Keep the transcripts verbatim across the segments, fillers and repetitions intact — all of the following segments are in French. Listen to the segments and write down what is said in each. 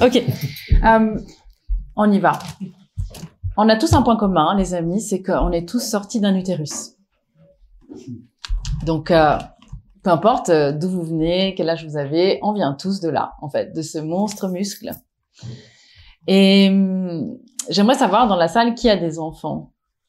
Ok, euh, on y va. On a tous un point commun, les amis, c'est qu'on est tous sortis d'un utérus. Donc, euh, peu importe d'où vous venez, quel âge vous avez, on vient tous de là, en fait, de ce monstre muscle. Et hum, j'aimerais savoir dans la salle qui a des enfants.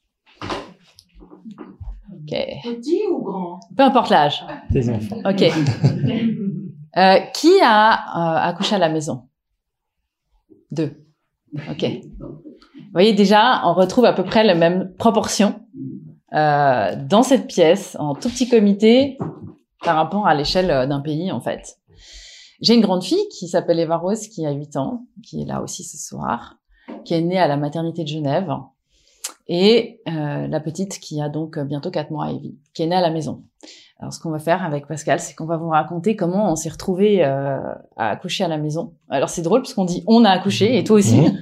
Ok. Petit ou grand? Peu importe l'âge. Des enfants. Ok. Euh, qui a euh, accouché à la maison? Deux. Ok. Vous voyez déjà, on retrouve à peu près les mêmes proportions euh, dans cette pièce, en tout petit comité, par rapport à l'échelle d'un pays, en fait. J'ai une grande fille qui s'appelle Eva Rose, qui a huit ans, qui est là aussi ce soir, qui est née à la maternité de Genève, et euh, la petite qui a donc bientôt quatre mois, Evie, qui est née à la maison. Alors, ce qu'on va faire avec Pascal, c'est qu'on va vous raconter comment on s'est retrouvés euh, à accoucher à la maison. Alors, c'est drôle parce qu'on dit « on a accouché » et toi aussi. Mmh.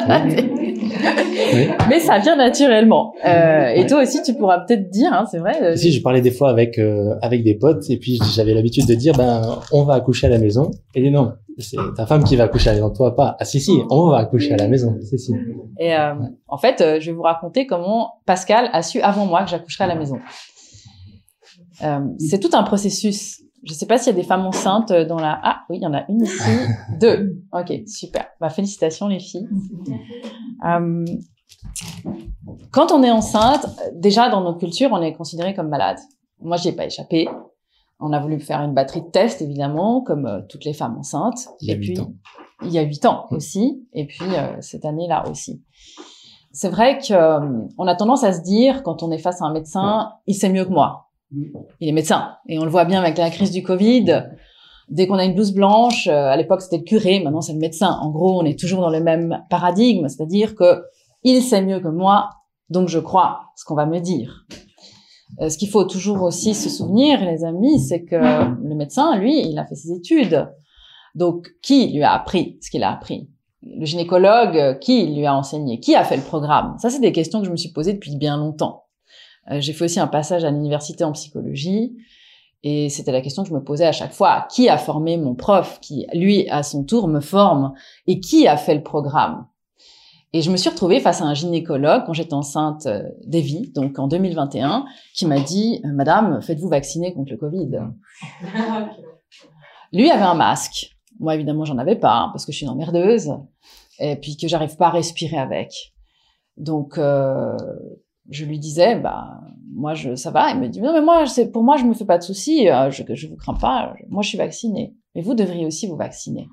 Oui. Mais ça vient naturellement. Euh, et toi aussi, tu pourras peut-être dire, hein, c'est vrai. Euh, Si, je parlais des fois avec euh, avec des potes et puis j'avais l'habitude de dire ben on va accoucher à la maison. Et dit non, c'est ta femme qui va accoucher à la maison, toi pas. Ah si si, on va accoucher à la maison. Si si. Et euh, en fait, euh, je vais vous raconter comment Pascal a su avant moi que j'accoucherais à la maison. Euh, c'est tout un processus. Je ne sais pas s'il y a des femmes enceintes dans la... Ah oui, il y en a une ici. Deux. Ok, super. Bah, félicitations les filles. Euh, quand on est enceinte, déjà dans nos cultures, on est considéré comme malade. Moi, j'y ai pas échappé. On a voulu faire une batterie de tests, évidemment, comme euh, toutes les femmes enceintes. Il y a Et huit puis, ans. Il y a huit ans aussi. Et puis, euh, cette année-là aussi. C'est vrai qu'on euh, a tendance à se dire, quand on est face à un médecin, il sait mieux que moi. Il est médecin. Et on le voit bien avec la crise du Covid. Dès qu'on a une blouse blanche, euh, à l'époque c'était le curé, maintenant c'est le médecin. En gros, on est toujours dans le même paradigme, c'est-à-dire que il sait mieux que moi, donc je crois ce qu'on va me dire. Euh, ce qu'il faut toujours aussi se souvenir, les amis, c'est que le médecin, lui, il a fait ses études. Donc, qui lui a appris ce qu'il a appris? Le gynécologue, qui lui a enseigné? Qui a fait le programme? Ça, c'est des questions que je me suis posées depuis bien longtemps. Euh, j'ai fait aussi un passage à l'université en psychologie et c'était la question que je me posais à chaque fois. Qui a formé mon prof qui, lui, à son tour, me forme? Et qui a fait le programme? Et je me suis retrouvée face à un gynécologue quand j'étais enceinte d'Evie, donc en deux mille vingt et un, qui m'a dit « Madame, faites-vous vacciner contre le Covid ?» Lui avait un masque. Moi, évidemment, j'en avais pas, hein, parce que je suis une emmerdeuse et puis que j'arrive pas à respirer avec. Donc... Euh, je lui disais, bah, moi, je, ça va. Il me dit, non, mais moi, c'est, pour moi, je me fais pas de soucis. Euh, je, je vous crains pas. Moi, je suis vaccinée. Mais vous devriez aussi vous vacciner.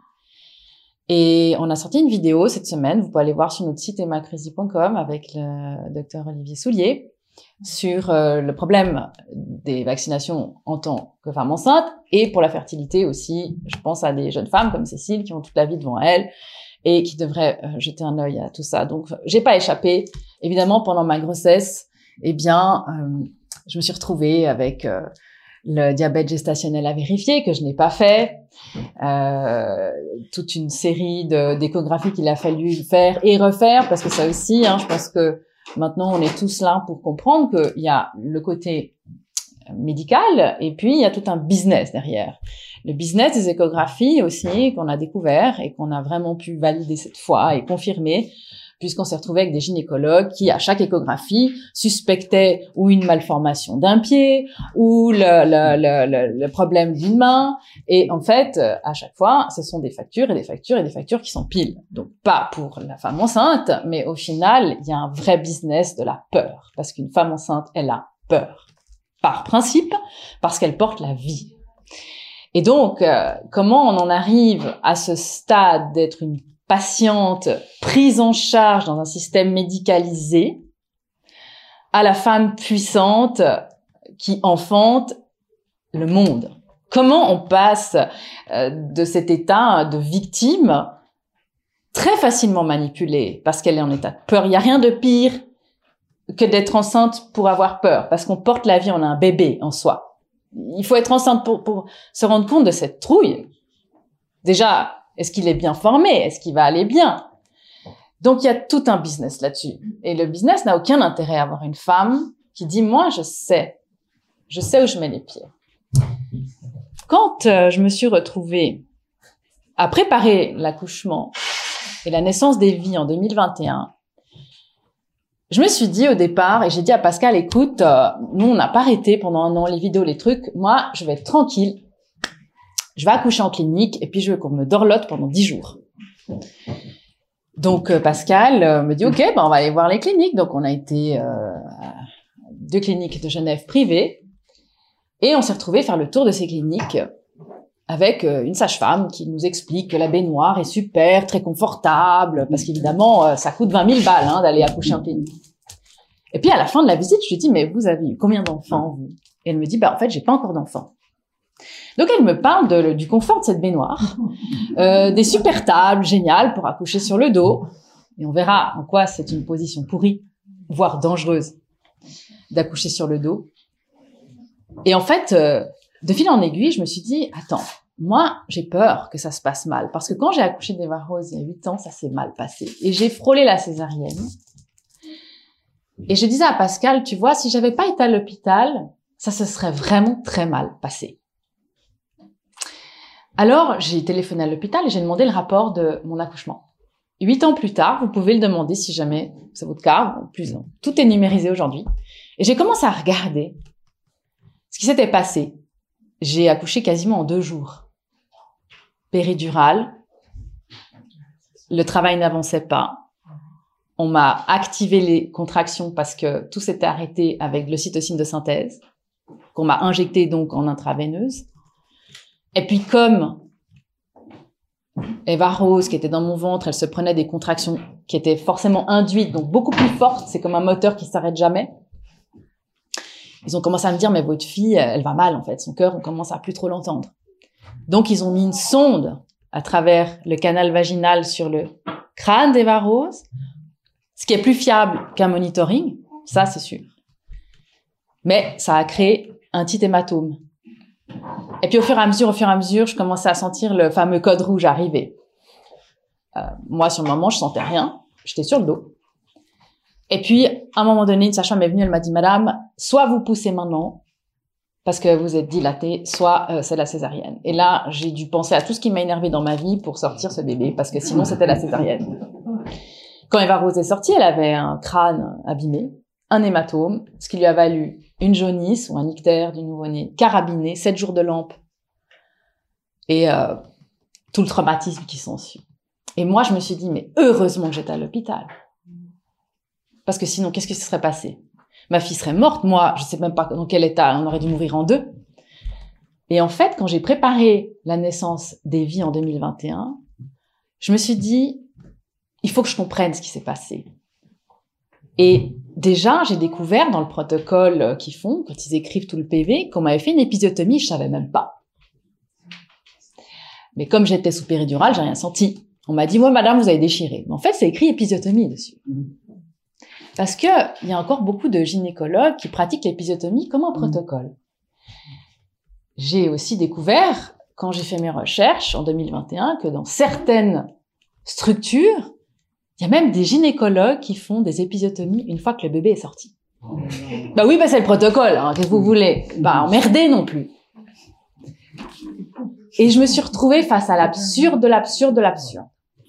Et on a sorti une vidéo cette semaine. Vous pouvez aller voir sur notre site emma crazy point com avec le docteur Olivier Soulier sur euh, le problème des vaccinations en tant que femme enceinte et pour la fertilité aussi. Je pense à des jeunes femmes comme Cécile qui ont toute la vie devant elles et qui devraient euh, jeter un œil à tout ça. Donc, j'ai pas échappé. Évidemment, pendant ma grossesse, eh bien, euh, je me suis retrouvée avec euh, le diabète gestationnel à vérifier, que je n'ai pas fait, euh, toute une série de, d'échographies qu'il a fallu faire et refaire, parce que ça aussi, hein, je pense que maintenant, on est tous là pour comprendre qu'il y a le côté médical et puis il y a tout un business derrière. Le business des échographies aussi, qu'on a découvert et qu'on a vraiment pu valider cette fois et confirmer, puisqu'on s'est retrouvé avec des gynécologues qui, à chaque échographie, suspectaient ou une malformation d'un pied, ou le, le, le, le problème d'une main. Et en fait, à chaque fois, ce sont des factures et des factures et des factures qui s'empilent. Donc, pas pour la femme enceinte, mais au final, il y a un vrai business de la peur. Parce qu'une femme enceinte, elle a peur. Par principe, parce qu'elle porte la vie. Et donc, euh, comment on en arrive à ce stade d'être une patiente prise en charge dans un système médicalisé à la femme puissante qui enfante le monde? Comment on passe euh, de cet état de victime très facilement manipulée parce qu'elle est en état de peur? Il n'y a rien de pire que d'être enceinte pour avoir peur, parce qu'on porte la vie, on a un bébé en soi. Il faut être enceinte pour, pour se rendre compte de cette trouille. Déjà, est-ce qu'il est bien formé? Est-ce qu'il va aller bien? Donc, il y a tout un business là-dessus. Et le business n'a aucun intérêt à avoir une femme qui dit « moi, je sais, je sais où je mets les pieds ». Quand euh, je me suis retrouvée à préparer l'accouchement et la naissance d'Evie en deux mille vingt et un, je me suis dit au départ, et j'ai dit à Pascal, écoute, euh, nous on n'a pas arrêté pendant un an les vidéos, les trucs, moi je vais être tranquille, je vais accoucher en clinique et puis je veux qu'on me dorlote pendant dix jours. Donc euh, Pascal euh, me dit ok, ben on va aller voir les cliniques. Donc on a été euh, à deux cliniques de Genève privées et on s'est retrouvés faire le tour de ces cliniques avec euh, une sage-femme qui nous explique que la baignoire est super, très confortable, parce qu'évidemment euh, ça coûte vingt mille balles hein, d'aller accoucher en clinique. Et puis à la fin de la visite, je lui dis mais vous avez eu combien d'enfants vous? Et elle me dit bah en fait j'ai pas encore d'enfants. Donc elle me parle de, du confort de cette baignoire, euh, des super tables géniales pour accoucher sur le dos, et on verra en quoi c'est une position pourrie, voire dangereuse, d'accoucher sur le dos. Et en fait, euh, de fil en aiguille, je me suis dit, attends, moi j'ai peur que ça se passe mal, parce que quand j'ai accouché d'Eva Rose il y a huit ans, ça s'est mal passé, et j'ai frôlé la césarienne. Et je disais à Pascal, tu vois, si j'avais pas été à l'hôpital, ça se serait vraiment très mal passé. Alors, j'ai téléphoné à l'hôpital et j'ai demandé le rapport de mon accouchement. Huit ans plus tard, vous pouvez le demander si jamais c'est votre cas. En plus, non. Tout est numérisé aujourd'hui. Et j'ai commencé à regarder ce qui s'était passé. J'ai accouché quasiment en deux jours. Péridurale. Le travail n'avançait pas. On m'a activé les contractions parce que tout s'était arrêté avec de l'ocytocine de synthèse, qu'on m'a injecté donc en intraveineuse. Et puis comme Eva Rose, qui était dans mon ventre, elle se prenait des contractions qui étaient forcément induites, donc beaucoup plus fortes, c'est comme un moteur qui s'arrête jamais. Ils ont commencé à me dire, mais votre fille, elle va mal en fait, son cœur, on commence à plus trop l'entendre. Donc ils ont mis une sonde à travers le canal vaginal sur le crâne d'Eva Rose, ce qui est plus fiable qu'un monitoring, ça c'est sûr. Mais ça a créé un petit hématome. Et puis au fur et à mesure, au fur et à mesure, je commençais à sentir le fameux code rouge arriver. Euh, moi, sur le moment, je sentais rien. J'étais sur le dos. Et puis, à un moment donné, une sage-femme est venue, elle m'a dit, madame, soit vous poussez maintenant, parce que vous êtes dilatée, soit euh, c'est la césarienne. Et là, j'ai dû penser à tout ce qui m'a énervé dans ma vie pour sortir ce bébé, parce que sinon, c'était la césarienne. Quand Eva Rose est sortie, elle avait un crâne abîmé, un hématome, ce qui lui a valu une jaunisse ou un ictère du nouveau-né, carabiné, sept jours de lampe, et euh, tout le traumatisme qui s'ensuit. Et moi, je me suis dit, mais heureusement que j'étais à l'hôpital. Parce que sinon, qu'est-ce qui se serait passé? Ma fille serait morte, moi, je sais même pas dans quel état, on aurait dû mourir en deux. Et en fait, quand j'ai préparé la naissance d'Evie en deux mille vingt et un, je me suis dit, il faut que je comprenne ce qui s'est passé. Et déjà, j'ai découvert dans le protocole qu'ils font, quand ils écrivent tout le P V, qu'on m'avait fait une épisiotomie, je savais même pas. Mais comme j'étais sous péridurale, j'ai rien senti. On m'a dit, moi, madame, vous avez déchiré. Mais en fait, c'est écrit épisiotomie dessus. Parce que il y a encore beaucoup de gynécologues qui pratiquent l'épisiotomie comme un protocole. J'ai aussi découvert, quand j'ai fait mes recherches en deux mille vingt et un, que dans certaines structures, il y a même des gynécologues qui font des épisiotomies une fois que le bébé est sorti. Bah oui, bah c'est le protocole, hein, qu'est-ce que vous voulez? Bah emmerder non plus. Et je me suis retrouvée face à l'absurde de l'absurde de l'absurde.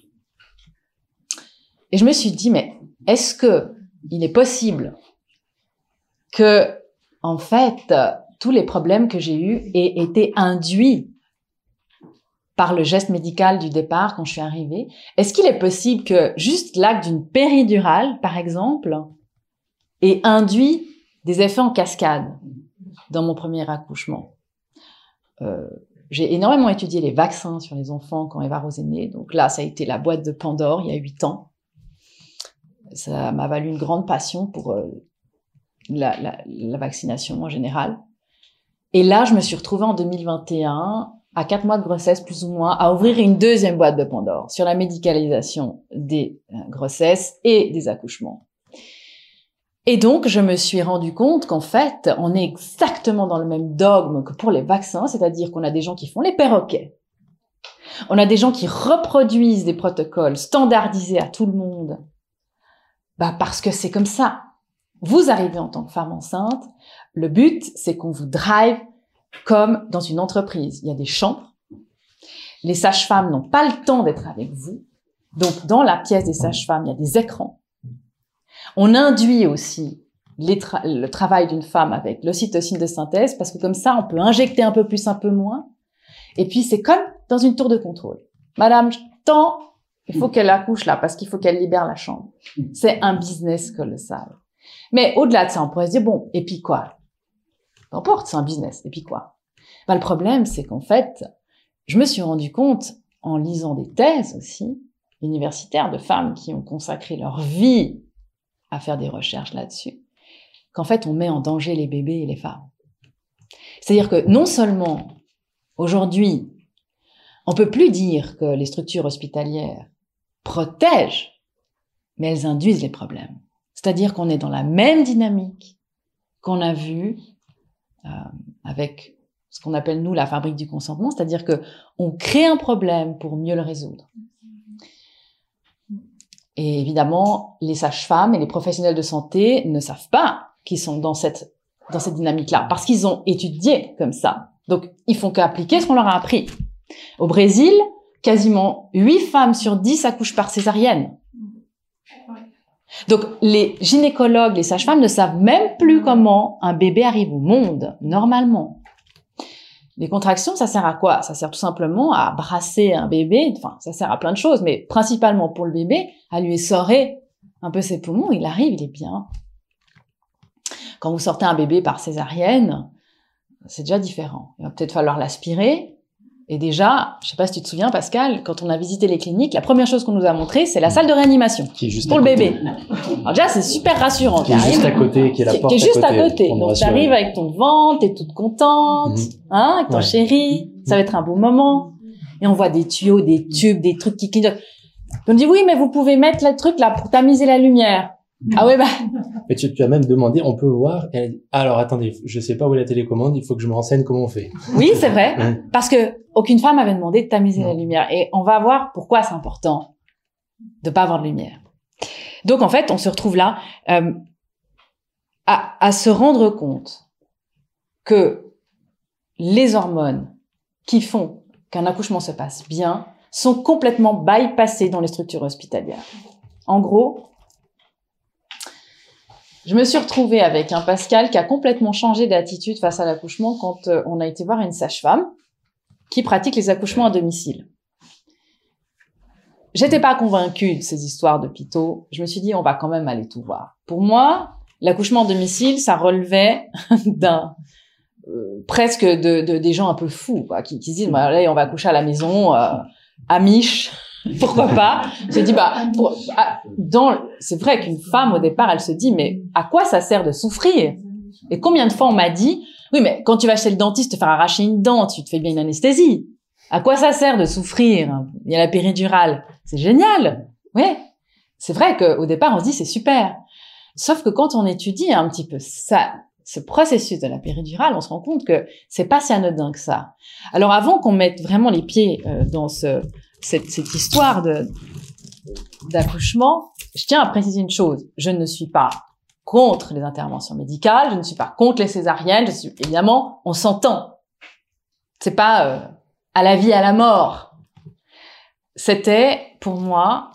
Et je me suis dit, mais est-ce que il est possible que, en fait, tous les problèmes que j'ai eus aient été induits par le geste médical du départ quand je suis arrivée? Est-ce qu'il est possible que juste l'acte d'une péridurale, par exemple, ait induit des effets en cascade dans mon premier accouchement? euh, J'ai énormément étudié les vaccins sur les enfants quand Eva Rose est née. Donc là, ça a été la boîte de Pandore il y a huit ans. Ça m'a valu une grande passion pour euh, la, la, la vaccination en général. Et là, je me suis retrouvée en deux mille vingt et un, à quatre mois de grossesse plus ou moins, à ouvrir une deuxième boîte de Pandore sur la médicalisation des euh, grossesses et des accouchements. Et donc, je me suis rendu compte qu'en fait, on est exactement dans le même dogme que pour les vaccins, c'est-à-dire qu'on a des gens qui font les perroquets. On a des gens qui reproduisent des protocoles standardisés à tout le monde. Bah, parce que c'est comme ça. Vous arrivez en tant que femme enceinte, le but, c'est qu'on vous drive comme dans une entreprise. Il y a des chambres. Les sages-femmes n'ont pas le temps d'être avec vous. Donc, dans la pièce des sages-femmes, il y a des écrans. On induit aussi les tra- le travail d'une femme avec l'ocytocine de synthèse parce que comme ça, on peut injecter un peu plus, un peu moins. Et puis, c'est comme dans une tour de contrôle. Madame, tant, il faut qu'elle accouche là parce qu'il faut qu'elle libère la chambre. C'est un business colossal. Mais au-delà de ça, on pourrait se dire, bon, et puis quoi? Peu importe, c'est un business. Et puis quoi? Ben, le problème, c'est qu'en fait, je me suis rendu compte, en lisant des thèses aussi, universitaires de femmes qui ont consacré leur vie à faire des recherches là-dessus, qu'en fait, on met en danger les bébés et les femmes. C'est-à-dire que non seulement, aujourd'hui, on peut plus dire que les structures hospitalières protègent, mais elles induisent les problèmes. C'est-à-dire qu'on est dans la même dynamique qu'on a vu euh, avec ce qu'on appelle, nous, la fabrique du consentement, c'est-à-dire que on crée un problème pour mieux le résoudre. Et évidemment, les sages-femmes et les professionnels de santé ne savent pas qu'ils sont dans cette, dans cette dynamique-là, parce qu'ils ont étudié comme ça. Donc, ils font qu'appliquer ce qu'on leur a appris. Au Brésil, quasiment huit femmes sur dix accouchent par césarienne. Donc, les gynécologues, les sages-femmes ne savent même plus comment un bébé arrive au monde, normalement. Les contractions, ça sert à quoi? Ça sert tout simplement à brasser un bébé, enfin, ça sert à plein de choses, mais principalement pour le bébé, à lui essorer un peu ses poumons, il arrive, il est bien. Quand vous sortez un bébé par césarienne, c'est déjà différent. Il va peut-être falloir l'aspirer. Et déjà, je sais pas si tu te souviens, Pascal, quand on a visité les cliniques, la première chose qu'on nous a montré, c'est la salle de réanimation. Qui est juste pour à le côté. bébé. Alors déjà, c'est super rassurant. Qui est juste à côté, qui est la Qui, porte qui est juste à côté. à côté. pour me Donc, rassurer. t'arrives avec ton ventre, t'es toute contente, Mhm. hein, avec ton Ouais. chéri. Ça va être un beau moment. Et on voit des tuyaux, des tubes, des trucs qui clignotent. On dit, oui, mais vous pouvez mettre le truc là pour tamiser la lumière. Ah ouais, bah. Mais tu, tu as même demandé, on peut voir. Et elle a dit, ah, alors attendez, je sais pas où est la télécommande, il faut que je me renseigne comment on fait. Oui, c'est vrai. Mhm. Parce que aucune femme avait demandé de tamiser Non. la lumière. Et on va voir pourquoi c'est important de pas avoir de lumière. Donc, en fait, on se retrouve là, euh, à, à se rendre compte que les hormones qui font qu'un accouchement se passe bien sont complètement bypassées dans les structures hospitalières. En gros, je me suis retrouvée avec un Pascal qui a complètement changé d'attitude face à l'accouchement quand euh, on a été voir une sage-femme qui pratique les accouchements à domicile. J'étais pas convaincue de ces histoires d'hôpitaux. Je me suis dit, on va quand même aller tout voir. Pour moi, l'accouchement à domicile, ça relevait d'un euh, presque de, de des gens un peu fous, quoi, qui, qui se disent, bah, allez, on va accoucher à la maison, euh, à Mich, pourquoi pas. J'ai dit, bah, pour, ah, dans, c'est vrai qu'une femme au départ, elle se dit, mais à quoi ça sert de souffrir? Et combien de fois on m'a dit, oui, mais quand tu vas chez le dentiste te faire arracher une dent, tu te fais bien une anesthésie. À quoi ça sert de souffrir? Il y a la péridurale. C'est génial. Ouais. C'est vrai qu'au départ, on se dit, c'est super. Sauf que quand on étudie un petit peu ça, ce processus de la péridurale, on se rend compte que c'est pas si anodin que ça. Alors, avant qu'on mette vraiment les pieds euh, dans ce, cette, cette histoire de, d'accouchement, je tiens à préciser une chose. Je ne suis pas contre les interventions médicales, je ne suis pas contre les césariennes, je suis, évidemment, on s'entend. C'est pas euh, à la vie, à la mort. C'était, pour moi,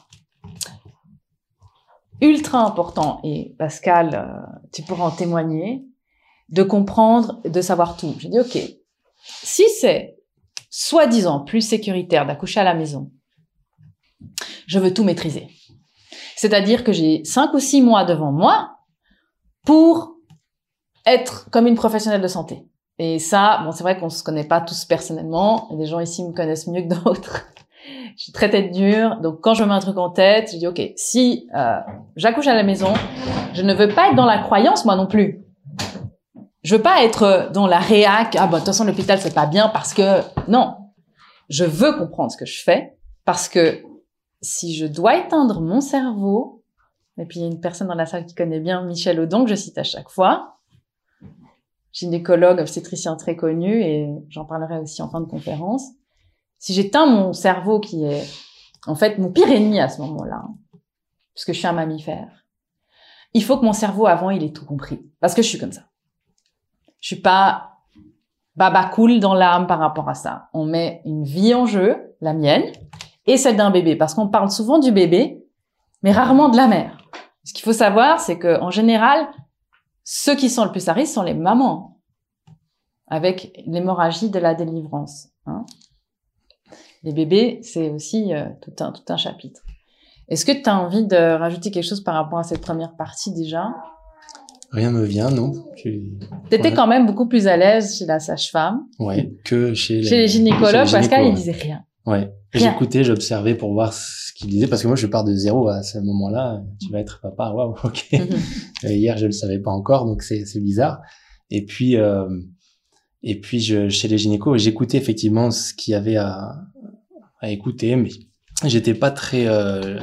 ultra important, et Pascal, euh, tu pourras en témoigner, de comprendre, de savoir tout. J'ai dit, OK, si c'est soi-disant plus sécuritaire d'accoucher à la maison, je veux tout maîtriser. C'est-à-dire que j'ai cinq ou six mois devant moi pour être comme une professionnelle de santé. Et ça, bon, c'est vrai qu'on se connaît pas tous personnellement. Des gens ici me connaissent mieux que d'autres. Je suis très tête dure. Donc, quand je me mets un truc en tête, je dis, OK, si euh, j'accouche à la maison, je ne veux pas être dans la croyance, moi non plus. Je veux pas être dans la réac. Ah, bah, de toute façon, l'hôpital, c'est pas bien parce que... Non. Je veux comprendre ce que je fais parce que si je dois éteindre mon cerveau, et puis il y a une personne dans la salle qui connaît bien Michel Audon, que je cite à chaque fois, gynécologue, obstétricien très connu, et j'en parlerai aussi en fin de conférence. Si j'éteins mon cerveau qui est, en fait, mon pire ennemi à ce moment-là, puisque je suis un mammifère, il faut que mon cerveau, avant, il ait tout compris. Parce que je suis comme ça. Je suis pas baba cool dans l'âme par rapport à ça. On met une vie en jeu, la mienne, et celle d'un bébé, parce qu'on parle souvent du bébé, mais rarement de la mère. Ce qu'il faut savoir, c'est que en général, ceux qui sont le plus à risque sont les mamans, avec l'hémorragie de la délivrance. Hein. Les bébés, c'est aussi euh, tout un tout un chapitre. Est-ce que tu as envie de rajouter quelque chose par rapport à cette première partie déjà? Rien me vient, non. Je... T'étais ouais. quand même beaucoup plus à l'aise chez la sage-femme. Ouais, que chez, chez les, les gynécologues. Chez les Pascal, ouais. Il disait rien. Ouais. J'écoutais, j'observais pour voir ce qu'il disait, parce que moi, je pars de zéro à ce moment-là. Tu vas être papa, waouh, ok. Mm-hmm. Hier, je le savais pas encore, donc c'est c'est bizarre. Et puis, euh, et puis, je, chez les gynécos, j'écoutais effectivement ce qu'il y avait à, à écouter, mais j'étais pas très. Euh,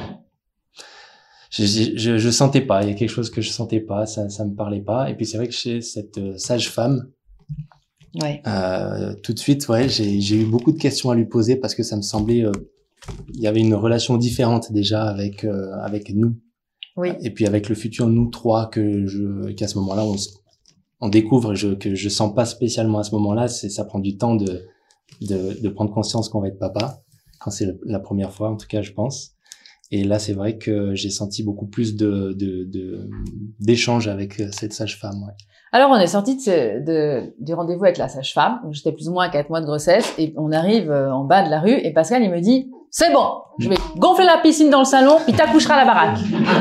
Je, je, je sentais pas, il y a quelque chose que je sentais pas, ça, ça me parlait pas. Et puis c'est vrai que chez cette euh, sage-femme, ouais. euh, tout de suite, ouais, j'ai, j'ai eu beaucoup de questions à lui poser parce que ça me semblait, euh, il y avait une relation différente déjà avec euh, avec nous. Oui. Et puis avec le futur nous trois que je, qu'à ce moment-là on, on découvre, je, que je sens pas spécialement à ce moment-là. C'est, ça prend du temps de de, de prendre conscience qu'on va être papa quand c'est la première fois, en tout cas, je pense. Et là, c'est vrai que j'ai senti beaucoup plus de, de, de, d'échanges avec cette sage-femme. Ouais. Alors, on est sorti de, ce, de, du rendez-vous avec la sage-femme. J'étais plus ou moins à quatre mois de grossesse et on arrive en bas de la rue et Pascal, il me dit, c'est bon, je vais gonfler la piscine dans le salon puis t'accoucheras à la baraque.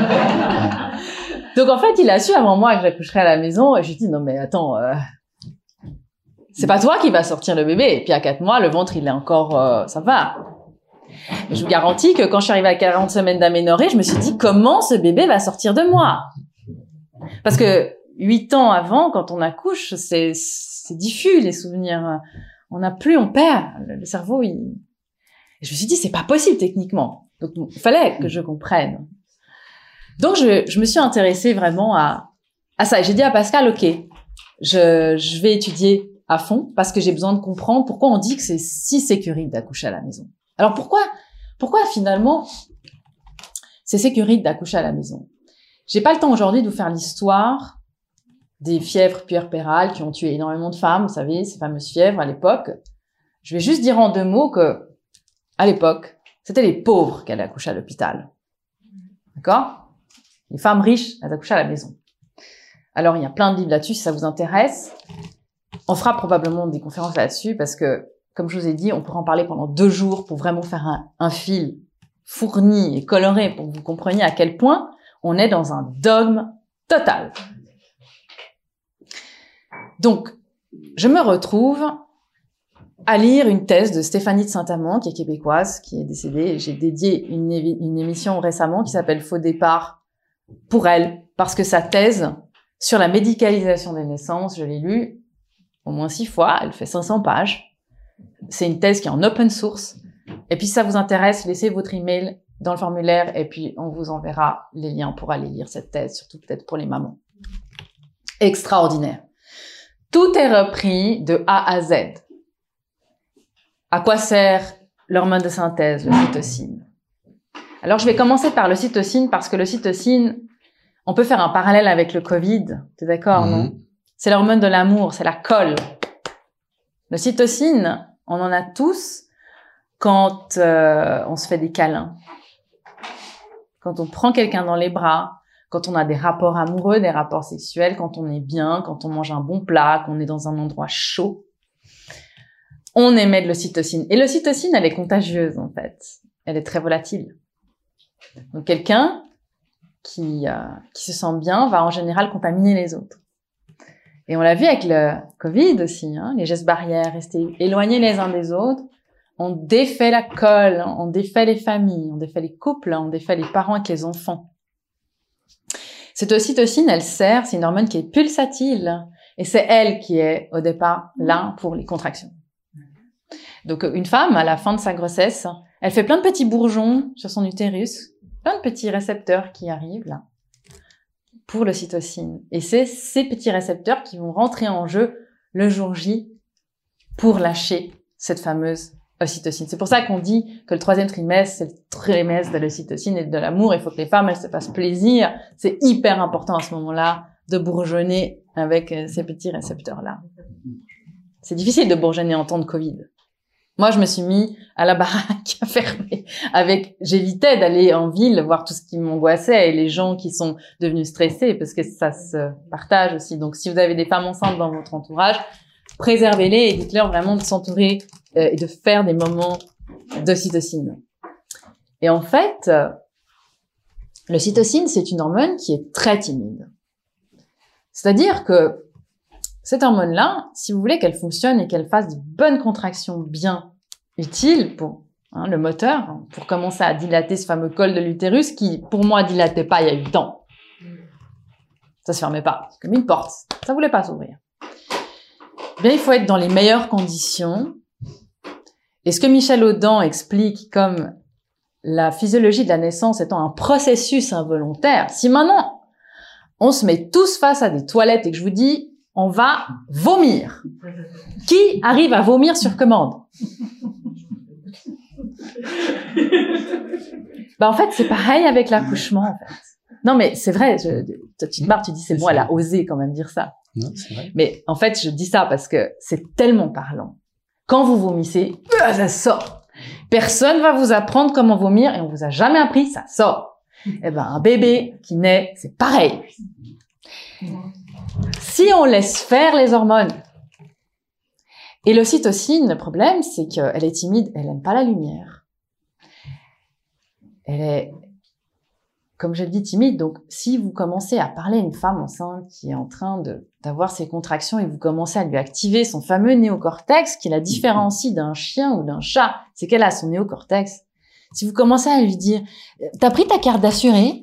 Donc, en fait, il a su avant moi que j'accoucherais à la maison et je lui dis, non, mais attends, euh, c'est pas toi qui vas sortir le bébé. Et puis, à quatre mois, le ventre, il est encore, euh, ça va. Mais je vous garantis que quand je suis arrivée à quarante semaines d'aménorrhée, je me suis dit comment ce bébé va sortir de moi. Parce que huit ans avant, quand on accouche, c'est, c'est diffus les souvenirs. On n'a plus, on perd. Le cerveau, il... Et je me suis dit c'est pas possible techniquement. Donc il fallait que je comprenne. Donc je, je me suis intéressée vraiment à, à ça. Et j'ai dit à Pascal, ok, je, je vais étudier à fond parce que j'ai besoin de comprendre pourquoi on dit que c'est si sécurisé d'accoucher à la maison. Alors pourquoi, pourquoi finalement c'est sécurisé d'accoucher à la maison? J'ai pas le temps aujourd'hui de vous faire l'histoire des fièvres puerpérales qui ont tué énormément de femmes, vous savez, ces fameuses fièvres à l'époque. Je vais juste dire en deux mots que, à l'époque, c'était les pauvres qui allaient accoucher à l'hôpital. D'accord? Les femmes riches, elles accouchaient à la maison. Alors il y a plein de livres là-dessus si ça vous intéresse. On fera probablement des conférences là-dessus parce que comme je vous ai dit, on pourra en parler pendant deux jours pour vraiment faire un, un fil fourni et coloré pour que vous compreniez à quel point on est dans un dogme total. Donc, je me retrouve à lire une thèse de Stéphanie de Saint-Amand, qui est québécoise, qui est décédée. J'ai dédié une, une émission récemment qui s'appelle Faux départ pour elle, parce que sa thèse sur la médicalisation des naissances, je l'ai lue au moins six fois, elle fait cinq cents pages. C'est une thèse qui est en open source. Et puis, si ça vous intéresse, laissez votre email dans le formulaire et puis on vous enverra les liens pour aller lire cette thèse, surtout peut-être pour les mamans. Extraordinaire. Tout est repris de A à Z. À quoi sert l'hormone de synthèse, le cytosine? Alors, je vais commencer par le cytosine parce que le cytosine, on peut faire un parallèle avec le Covid. T'es d'accord, mmh. non? C'est l'hormone de l'amour, c'est la colle. Le cytosine, on en a tous quand euh, on se fait des câlins, quand on prend quelqu'un dans les bras, quand on a des rapports amoureux, des rapports sexuels, quand on est bien, quand on mange un bon plat, qu'on est dans un endroit chaud. On émet de l'ocytocine. Et l'ocytocine, elle est contagieuse, en fait. Elle est très volatile. Donc, quelqu'un qui, euh, qui se sent bien va en général contaminer les autres. Et on l'a vu avec le Covid aussi, hein, les gestes barrières, rester éloignés les uns des autres. On défait la colle, on défait les familles, on défait les couples, on défait les parents avec les enfants. Cette ocytocine, elle sert, c'est une hormone qui est pulsatile. Et c'est elle qui est, au départ, là pour les contractions. Donc, une femme, à la fin de sa grossesse, elle fait plein de petits bourgeons sur son utérus, plein de petits récepteurs qui arrivent là, pour l'ocytocine. Et c'est ces petits récepteurs qui vont rentrer en jeu le jour J pour lâcher cette fameuse ocytocine. C'est pour ça qu'on dit que le troisième trimestre, c'est le trimestre de l'ocytocine et de l'amour. Il faut que les femmes, elles se fassent plaisir. C'est hyper important à ce moment-là de bourgeonner avec ces petits récepteurs-là. C'est difficile de bourgeonner en temps de Covid. Moi, je me suis mis à la baraque fermée. Avec, j'évitais d'aller en ville voir tout ce qui m'angoissait et les gens qui sont devenus stressés parce que ça se partage aussi. Donc, si vous avez des femmes enceintes dans votre entourage, préservez-les et dites-leur vraiment de s'entourer euh, et de faire des moments d'ocytocine. Et en fait, euh, l'ocytocine, c'est une hormone qui est très timide. C'est-à-dire que cette hormone-là, si vous voulez qu'elle fonctionne et qu'elle fasse de bonnes contractions bien utiles pour hein, le moteur, pour commencer à dilater ce fameux col de l'utérus qui, pour moi, dilatait pas il y a huit ans. Ça se fermait pas. C'est comme une porte. Ça voulait pas s'ouvrir. Bien, il faut être dans les meilleures conditions. Et ce que Michel Audin explique comme la physiologie de la naissance étant un processus involontaire, si maintenant on se met tous face à des toilettes et que je vous dis on va vomir. Qui arrive à vomir sur commande? Bah en fait, c'est pareil avec l'accouchement, en fait. Non, mais c'est vrai, je, tu te marres, tu dis c'est bon, elle a osé quand même dire ça. Non, c'est vrai. Mais en fait, je dis ça parce que c'est tellement parlant. Quand vous vomissez, ça sort. Personne va vous apprendre comment vomir et on vous a jamais appris, ça sort. Eh ben, un bébé qui naît, c'est pareil. Si on laisse faire les hormones, et l'ocytocine, le problème, c'est qu'elle est timide, elle aime pas la lumière. Elle est, comme je le dis, timide. Donc, si vous commencez à parler à une femme enceinte qui est en train de, d'avoir ses contractions et vous commencez à lui activer son fameux néocortex, qui la différencie d'un chien ou d'un chat, c'est qu'elle a son néocortex. Si vous commencez à lui dire, t'as pris ta carte d'assuré?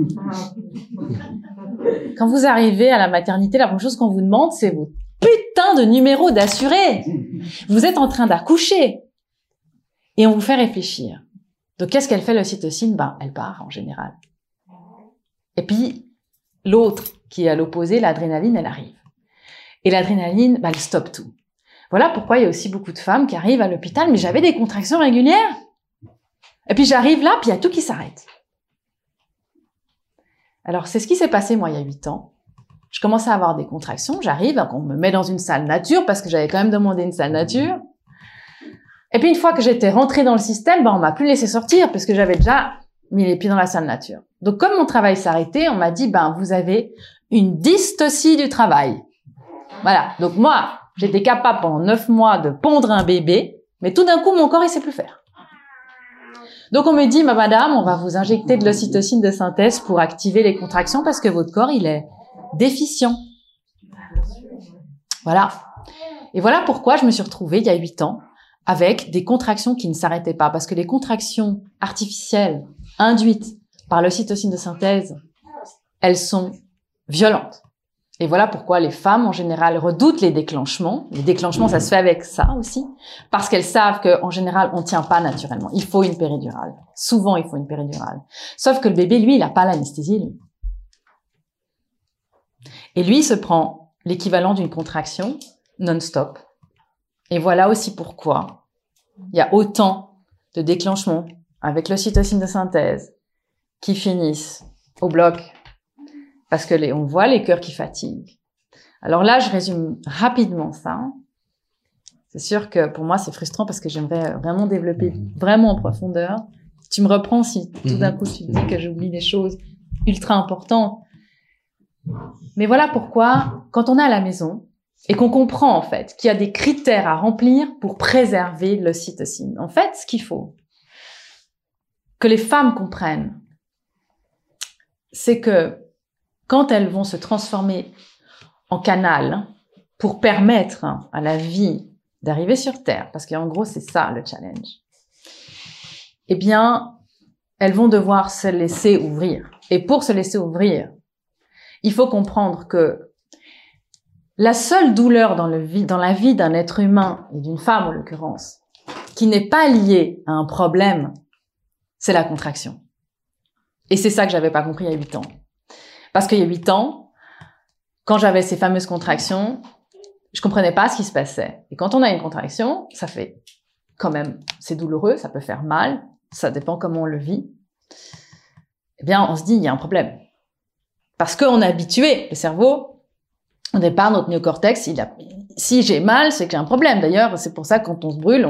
Quand vous arrivez à la maternité, la première chose qu'on vous demande, c'est vos putains de numéro d'assuré. Vous êtes en train d'accoucher. Et on vous fait réfléchir. Donc, qu'est-ce qu'elle fait, l'ocytocine? Ben, elle part, en général. Et puis, l'autre, qui est à l'opposé, l'adrénaline, elle arrive. Et l'adrénaline, ben, elle stoppe tout. Voilà pourquoi il y a aussi beaucoup de femmes qui arrivent à l'hôpital, mais j'avais des contractions régulières. Et puis, j'arrive là, puis il y a tout qui s'arrête. Alors, c'est ce qui s'est passé, moi, il y a huit ans. Je commençais à avoir des contractions, j'arrive, on me met dans une salle nature, parce que j'avais quand même demandé une salle nature. Et puis, une fois que j'étais rentrée dans le système, ben, on m'a plus laissé sortir, parce que j'avais déjà mis les pieds dans la salle nature. Donc, comme mon travail s'arrêtait, on m'a dit, ben, vous avez une dystocie du travail. Voilà. Donc, moi, j'étais capable pendant neuf mois de pondre un bébé, mais tout d'un coup, mon corps, il sait plus faire. Donc, on me dit, ma madame, on va vous injecter de l'ocytocine de synthèse pour activer les contractions parce que votre corps, il est déficient. Voilà. Et voilà pourquoi je me suis retrouvée, il y a huit ans, avec des contractions qui ne s'arrêtaient pas. Parce que les contractions artificielles induites par l'ocytocine de synthèse, elles sont violentes. Et voilà pourquoi les femmes, en général, redoutent les déclenchements. Les déclenchements, ça se fait avec ça aussi. Parce qu'elles savent qu'en général, on tient pas naturellement. Il faut une péridurale. Souvent, il faut une péridurale. Sauf que le bébé, lui, il a pas l'anesthésie, lui. Et lui, il se prend l'équivalent d'une contraction non-stop. Et voilà aussi pourquoi il y a autant de déclenchements avec l'ocytocine de synthèse qui finissent au bloc. Parce que les, on voit les cœurs qui fatiguent. Alors là, je résume rapidement ça. C'est sûr que pour moi, c'est frustrant parce que j'aimerais vraiment développer mmh. vraiment en profondeur. Tu me reprends si tout d'un coup tu dis que j'oublie des choses ultra importantes. Mais voilà pourquoi, quand on est à la maison et qu'on comprend en fait qu'il y a des critères à remplir pour préserver l'ocytocine. En fait, ce qu'il faut que les femmes comprennent, c'est que quand elles vont se transformer en canal pour permettre à la vie d'arriver sur Terre, parce qu'en gros, c'est ça le challenge, eh bien, elles vont devoir se laisser ouvrir. Et pour se laisser ouvrir, il faut comprendre que la seule douleur dans, le vie, dans la vie d'un être humain, et d'une femme en l'occurrence, qui n'est pas liée à un problème, c'est la contraction. Et c'est ça que j'avais pas compris il y a huit ans. Parce qu'il y a huit ans, quand j'avais ces fameuses contractions, je comprenais pas ce qui se passait. Et quand on a une contraction, ça fait quand même, c'est douloureux, ça peut faire mal, ça dépend comment on le vit. Eh bien, on se dit, il y a un problème. Parce qu'on est habitué, le cerveau, au départ, notre néocortex, il a, si j'ai mal, c'est que j'ai un problème. D'ailleurs, c'est pour ça que quand on se brûle, on,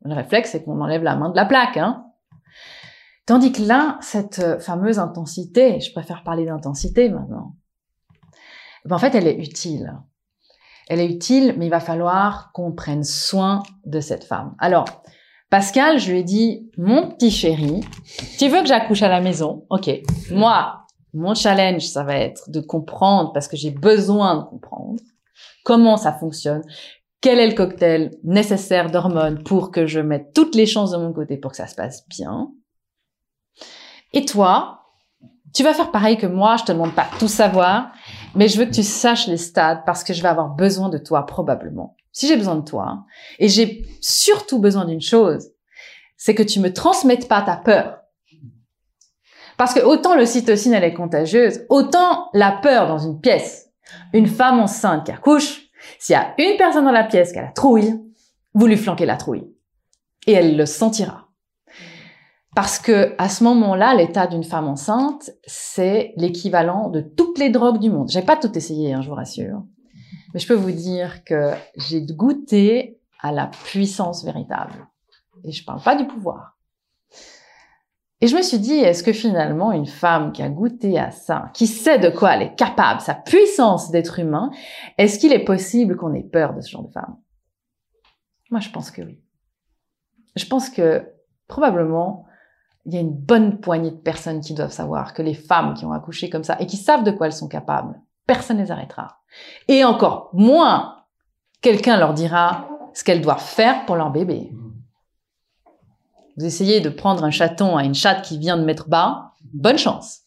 Le réflexe, c'est qu'on enlève la main de la plaque, hein. Tandis que là, cette fameuse intensité, je préfère parler d'intensité maintenant, ben en fait, elle est utile. Elle est utile, mais il va falloir qu'on prenne soin de cette femme. Alors, Pascal, je lui ai dit, mon petit chéri, tu veux que j'accouche à la maison? Ok. Moi, mon challenge, ça va être de comprendre, parce que j'ai besoin de comprendre, comment ça fonctionne, quel est le cocktail nécessaire d'hormones pour que je mette toutes les chances de mon côté pour que ça se passe bien. Et toi, tu vas faire pareil que moi, je te demande pas tout savoir, mais je veux que tu saches les stades parce que je vais avoir besoin de toi probablement. Si j'ai besoin de toi, et j'ai surtout besoin d'une chose, c'est que tu me transmettes pas ta peur. Parce que autant l'ocytocine, elle est contagieuse, autant la peur dans une pièce, une femme enceinte qui accouche, s'il y a une personne dans la pièce qui a la trouille, vous lui flanquez la trouille. Et elle le sentira. Parce que à ce moment-là, l'état d'une femme enceinte, c'est l'équivalent de toutes les drogues du monde. J'ai pas tout essayé, hein, je vous rassure. Mais je peux vous dire que j'ai goûté à la puissance véritable. Et je parle pas du pouvoir. Et je me suis dit, est-ce que finalement, une femme qui a goûté à ça, qui sait de quoi elle est capable, sa puissance d'être humain, est-ce qu'il est possible qu'on ait peur de ce genre de femme? Moi, je pense que oui. Je pense que, probablement, il y a une bonne poignée de personnes qui doivent savoir que les femmes qui ont accouché comme ça et qui savent de quoi elles sont capables, personne ne les arrêtera. Et encore moins, quelqu'un leur dira ce qu'elles doivent faire pour leur bébé. Vous essayez de prendre un chaton à une chatte qui vient de mettre bas, bonne chance.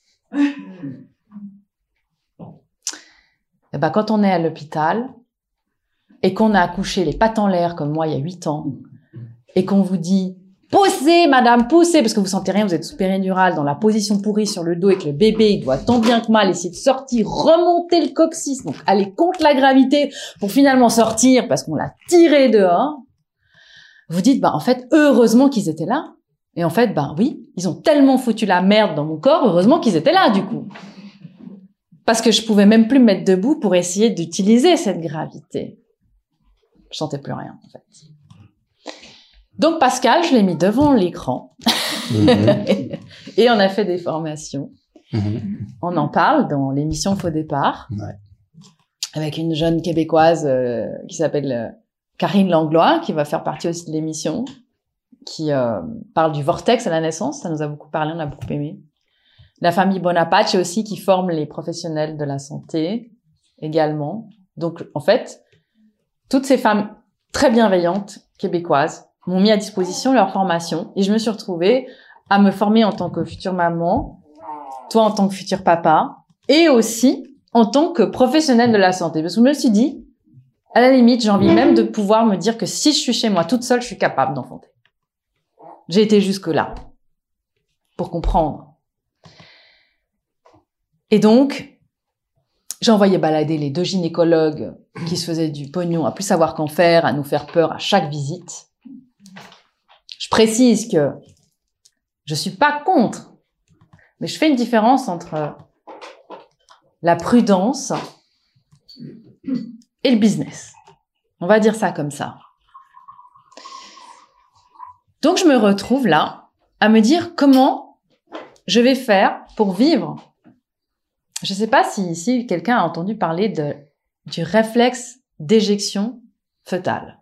Et ben, quand on est à l'hôpital et qu'on a accouché les pattes en l'air comme moi il y a huit ans et qu'on vous dit « Poussez, madame, poussez !» parce que vous sentez rien, vous êtes sous péridurale, dans la position pourrie sur le dos et que le bébé il doit tant bien que mal essayer de sortir, remonter le coccyx, donc aller contre la gravité pour finalement sortir parce qu'on l'a tiré dehors. Vous dites, bah, en fait, heureusement qu'ils étaient là. Et en fait, bah, oui, ils ont tellement foutu la merde dans mon corps, heureusement qu'ils étaient là, du coup. Parce que je pouvais même plus me mettre debout pour essayer d'utiliser cette gravité. Je sentais plus rien, en fait. Donc, Pascal, je l'ai mis devant l'écran. Mmh. Et on a fait des formations. Mmh. On en parle dans l'émission Faux Départ. Ouais. Avec une jeune Québécoise euh, qui s'appelle... Euh, Karine Langlois, qui va faire partie aussi de l'émission, qui euh, parle du vortex à la naissance. Ça nous a beaucoup parlé, on a beaucoup aimé. La famille Bonaparte aussi, qui forme les professionnels de la santé également. Donc, en fait, toutes ces femmes très bienveillantes, québécoises, m'ont mis à disposition leur formation. Et je me suis retrouvée à me former en tant que future maman, toi en tant que futur papa, et aussi en tant que professionnelle de la santé. Parce que je me suis dit, à la limite, j'ai envie même de pouvoir me dire que si je suis chez moi toute seule, je suis capable d'enfanter. J'ai été jusque-là pour comprendre. Et donc, j'ai envoyé balader les deux gynécologues qui se faisaient du pognon à plus savoir qu'en faire, à nous faire peur à chaque visite. Je précise que je suis pas contre, mais je fais une différence entre la prudence et le business. On va dire ça comme ça. Donc, je me retrouve là à me dire comment je vais faire pour vivre. Je ne sais pas si ici, quelqu'un a entendu parler de, du réflexe d'éjection fœtale.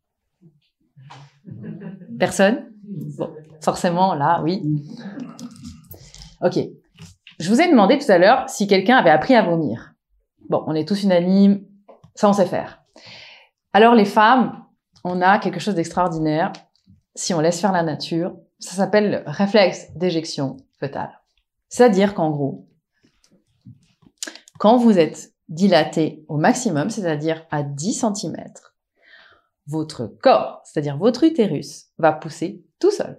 Personne? Bon, forcément, là, oui. Ok. Je vous ai demandé tout à l'heure si quelqu'un avait appris à vomir. Bon, on est tous unanimes. Ça, on sait faire. Alors, les femmes, on a quelque chose d'extraordinaire. Si on laisse faire la nature, ça s'appelle le réflexe d'éjection fœtale. C'est-à-dire qu'en gros, quand vous êtes dilaté au maximum, c'est-à-dire à dix centimètres, votre corps, c'est-à-dire votre utérus, va pousser tout seul.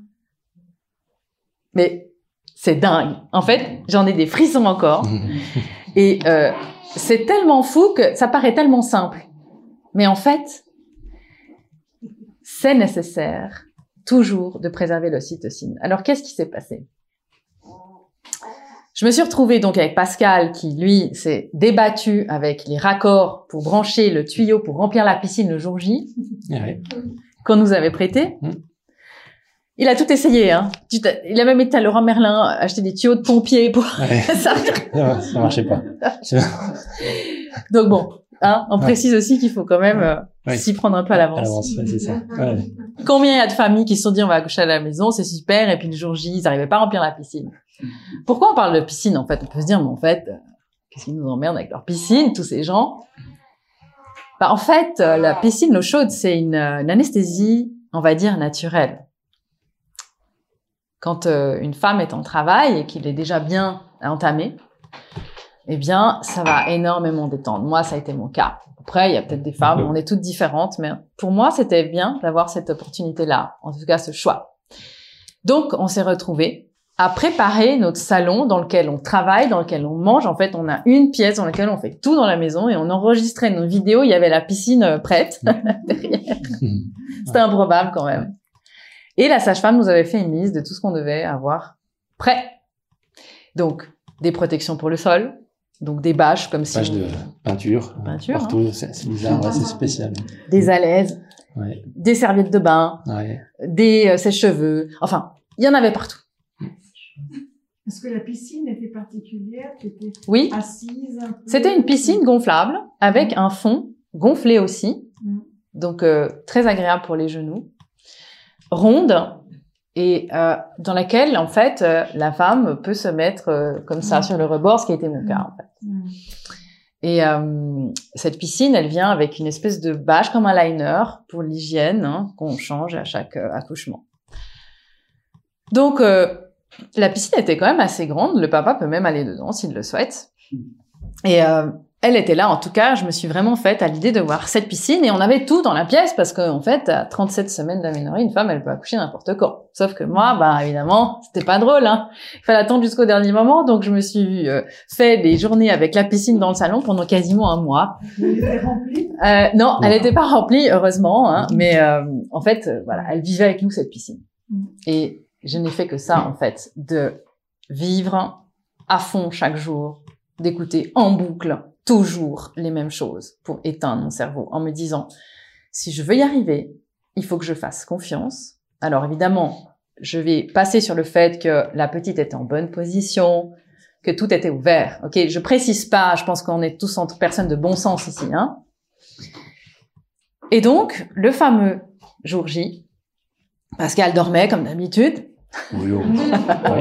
Mais c'est dingue. En fait, j'en ai des frissons encore. Et euh, c'est tellement fou que ça paraît tellement simple. Mais en fait, c'est nécessaire toujours de préserver l'ocytocine. Alors, qu'est-ce qui s'est passé? Je me suis retrouvée donc avec Pascal qui, lui, s'est débattu avec les raccords pour brancher le tuyau pour remplir la piscine le jour J. Ouais. qu'on nous avait prêté. Mmh. Il a tout essayé, hein. Il a même été à Leroy Merlin acheter des tuyaux de pompiers pour Ouais. ça. Ça marchait pas. Donc bon, hein, on Ouais. précise aussi qu'il faut quand même euh, Ouais. s'y prendre un peu à À l'avance. l'avance, ouais, c'est ça. Ouais. Combien il y a de familles qui se sont dit on va accoucher à la maison, c'est super, et puis le jour J, ils n'arrivaient pas à remplir la piscine. Pourquoi on parle de piscine en fait? On peut se dire, mais en fait, euh, qu'est-ce qu'ils nous emmerdent avec leur piscine, tous ces gens? Bah, en fait, euh, la piscine, l'eau chaude, c'est une, une anesthésie, on va dire, naturelle. Quand euh, une femme est en travail et qu'il est déjà bien entamé, eh bien, ça va énormément détendre. Moi, ça a été mon cas. Après, il y a peut-être des femmes, on est toutes différentes, mais pour moi, c'était bien d'avoir cette opportunité-là, en tout cas ce choix. Donc, on s'est retrouvés à préparer notre salon dans lequel on travaille, dans lequel on mange. En fait, on a une pièce dans laquelle on fait tout dans la maison et on enregistrait nos vidéos. Il y avait la piscine euh, prête derrière. C'était improbable quand même. Et la sage-femme nous avait fait une liste de tout ce qu'on devait avoir prêt. Donc, des protections pour le sol, donc des bâches comme si... Page de peinture. Peinture, Partout, c'est c'est bizarre, ouais, c'est spécial. Des alaises, Ouais, des serviettes de bain, ouais. des euh, sèche-cheveux. Enfin, il y en avait partout. Est-ce que la piscine était particulière? T'étais Oui, assise un peu? c'était une piscine gonflable avec un fond gonflé aussi. Mm. Donc, euh, très agréable pour les genoux. Ronde et euh, dans laquelle, en fait, euh, la femme peut se mettre euh, comme ça Mm. sur le rebord, ce qui a été mon cas, en fait. Mm. Et euh, cette piscine, elle vient avec une espèce de bâche comme un liner pour l'hygiène, hein, qu'on change à chaque euh, accouchement. Donc, euh, la piscine était quand même assez grande. Le papa peut même aller dedans s'il le souhaite. Et euh, elle était là. En tout cas, je me suis vraiment faite à l'idée de voir cette piscine. Et on avait tout dans la pièce parce qu'en fait, à trente-sept semaines d'aménorrhée, une femme, elle peut accoucher n'importe quand. Sauf que moi, bah évidemment, c'était pas drôle. Hein. Il fallait attendre jusqu'au dernier moment. Donc, je me suis euh, fait des journées avec la piscine dans le salon pendant quasiment un mois. Elle était remplie? Euh, non, elle n'était pas remplie, heureusement. Hein, mais euh, en fait, euh, voilà, elle vivait avec nous, cette piscine. Et je n'ai fait que ça, en fait, de vivre à fond chaque jour, d'écouter en boucle toujours les mêmes choses pour éteindre mon cerveau en me disant, si je veux y arriver, il faut que je fasse confiance. Alors évidemment, je vais passer sur le fait que la petite était en bonne position, que tout était ouvert. Ok, je précise pas, je pense qu'on est tous entre personnes de bon sens ici, hein. Et donc, le fameux jour J, Pascal dormait comme d'habitude. Oui, oui. Oui,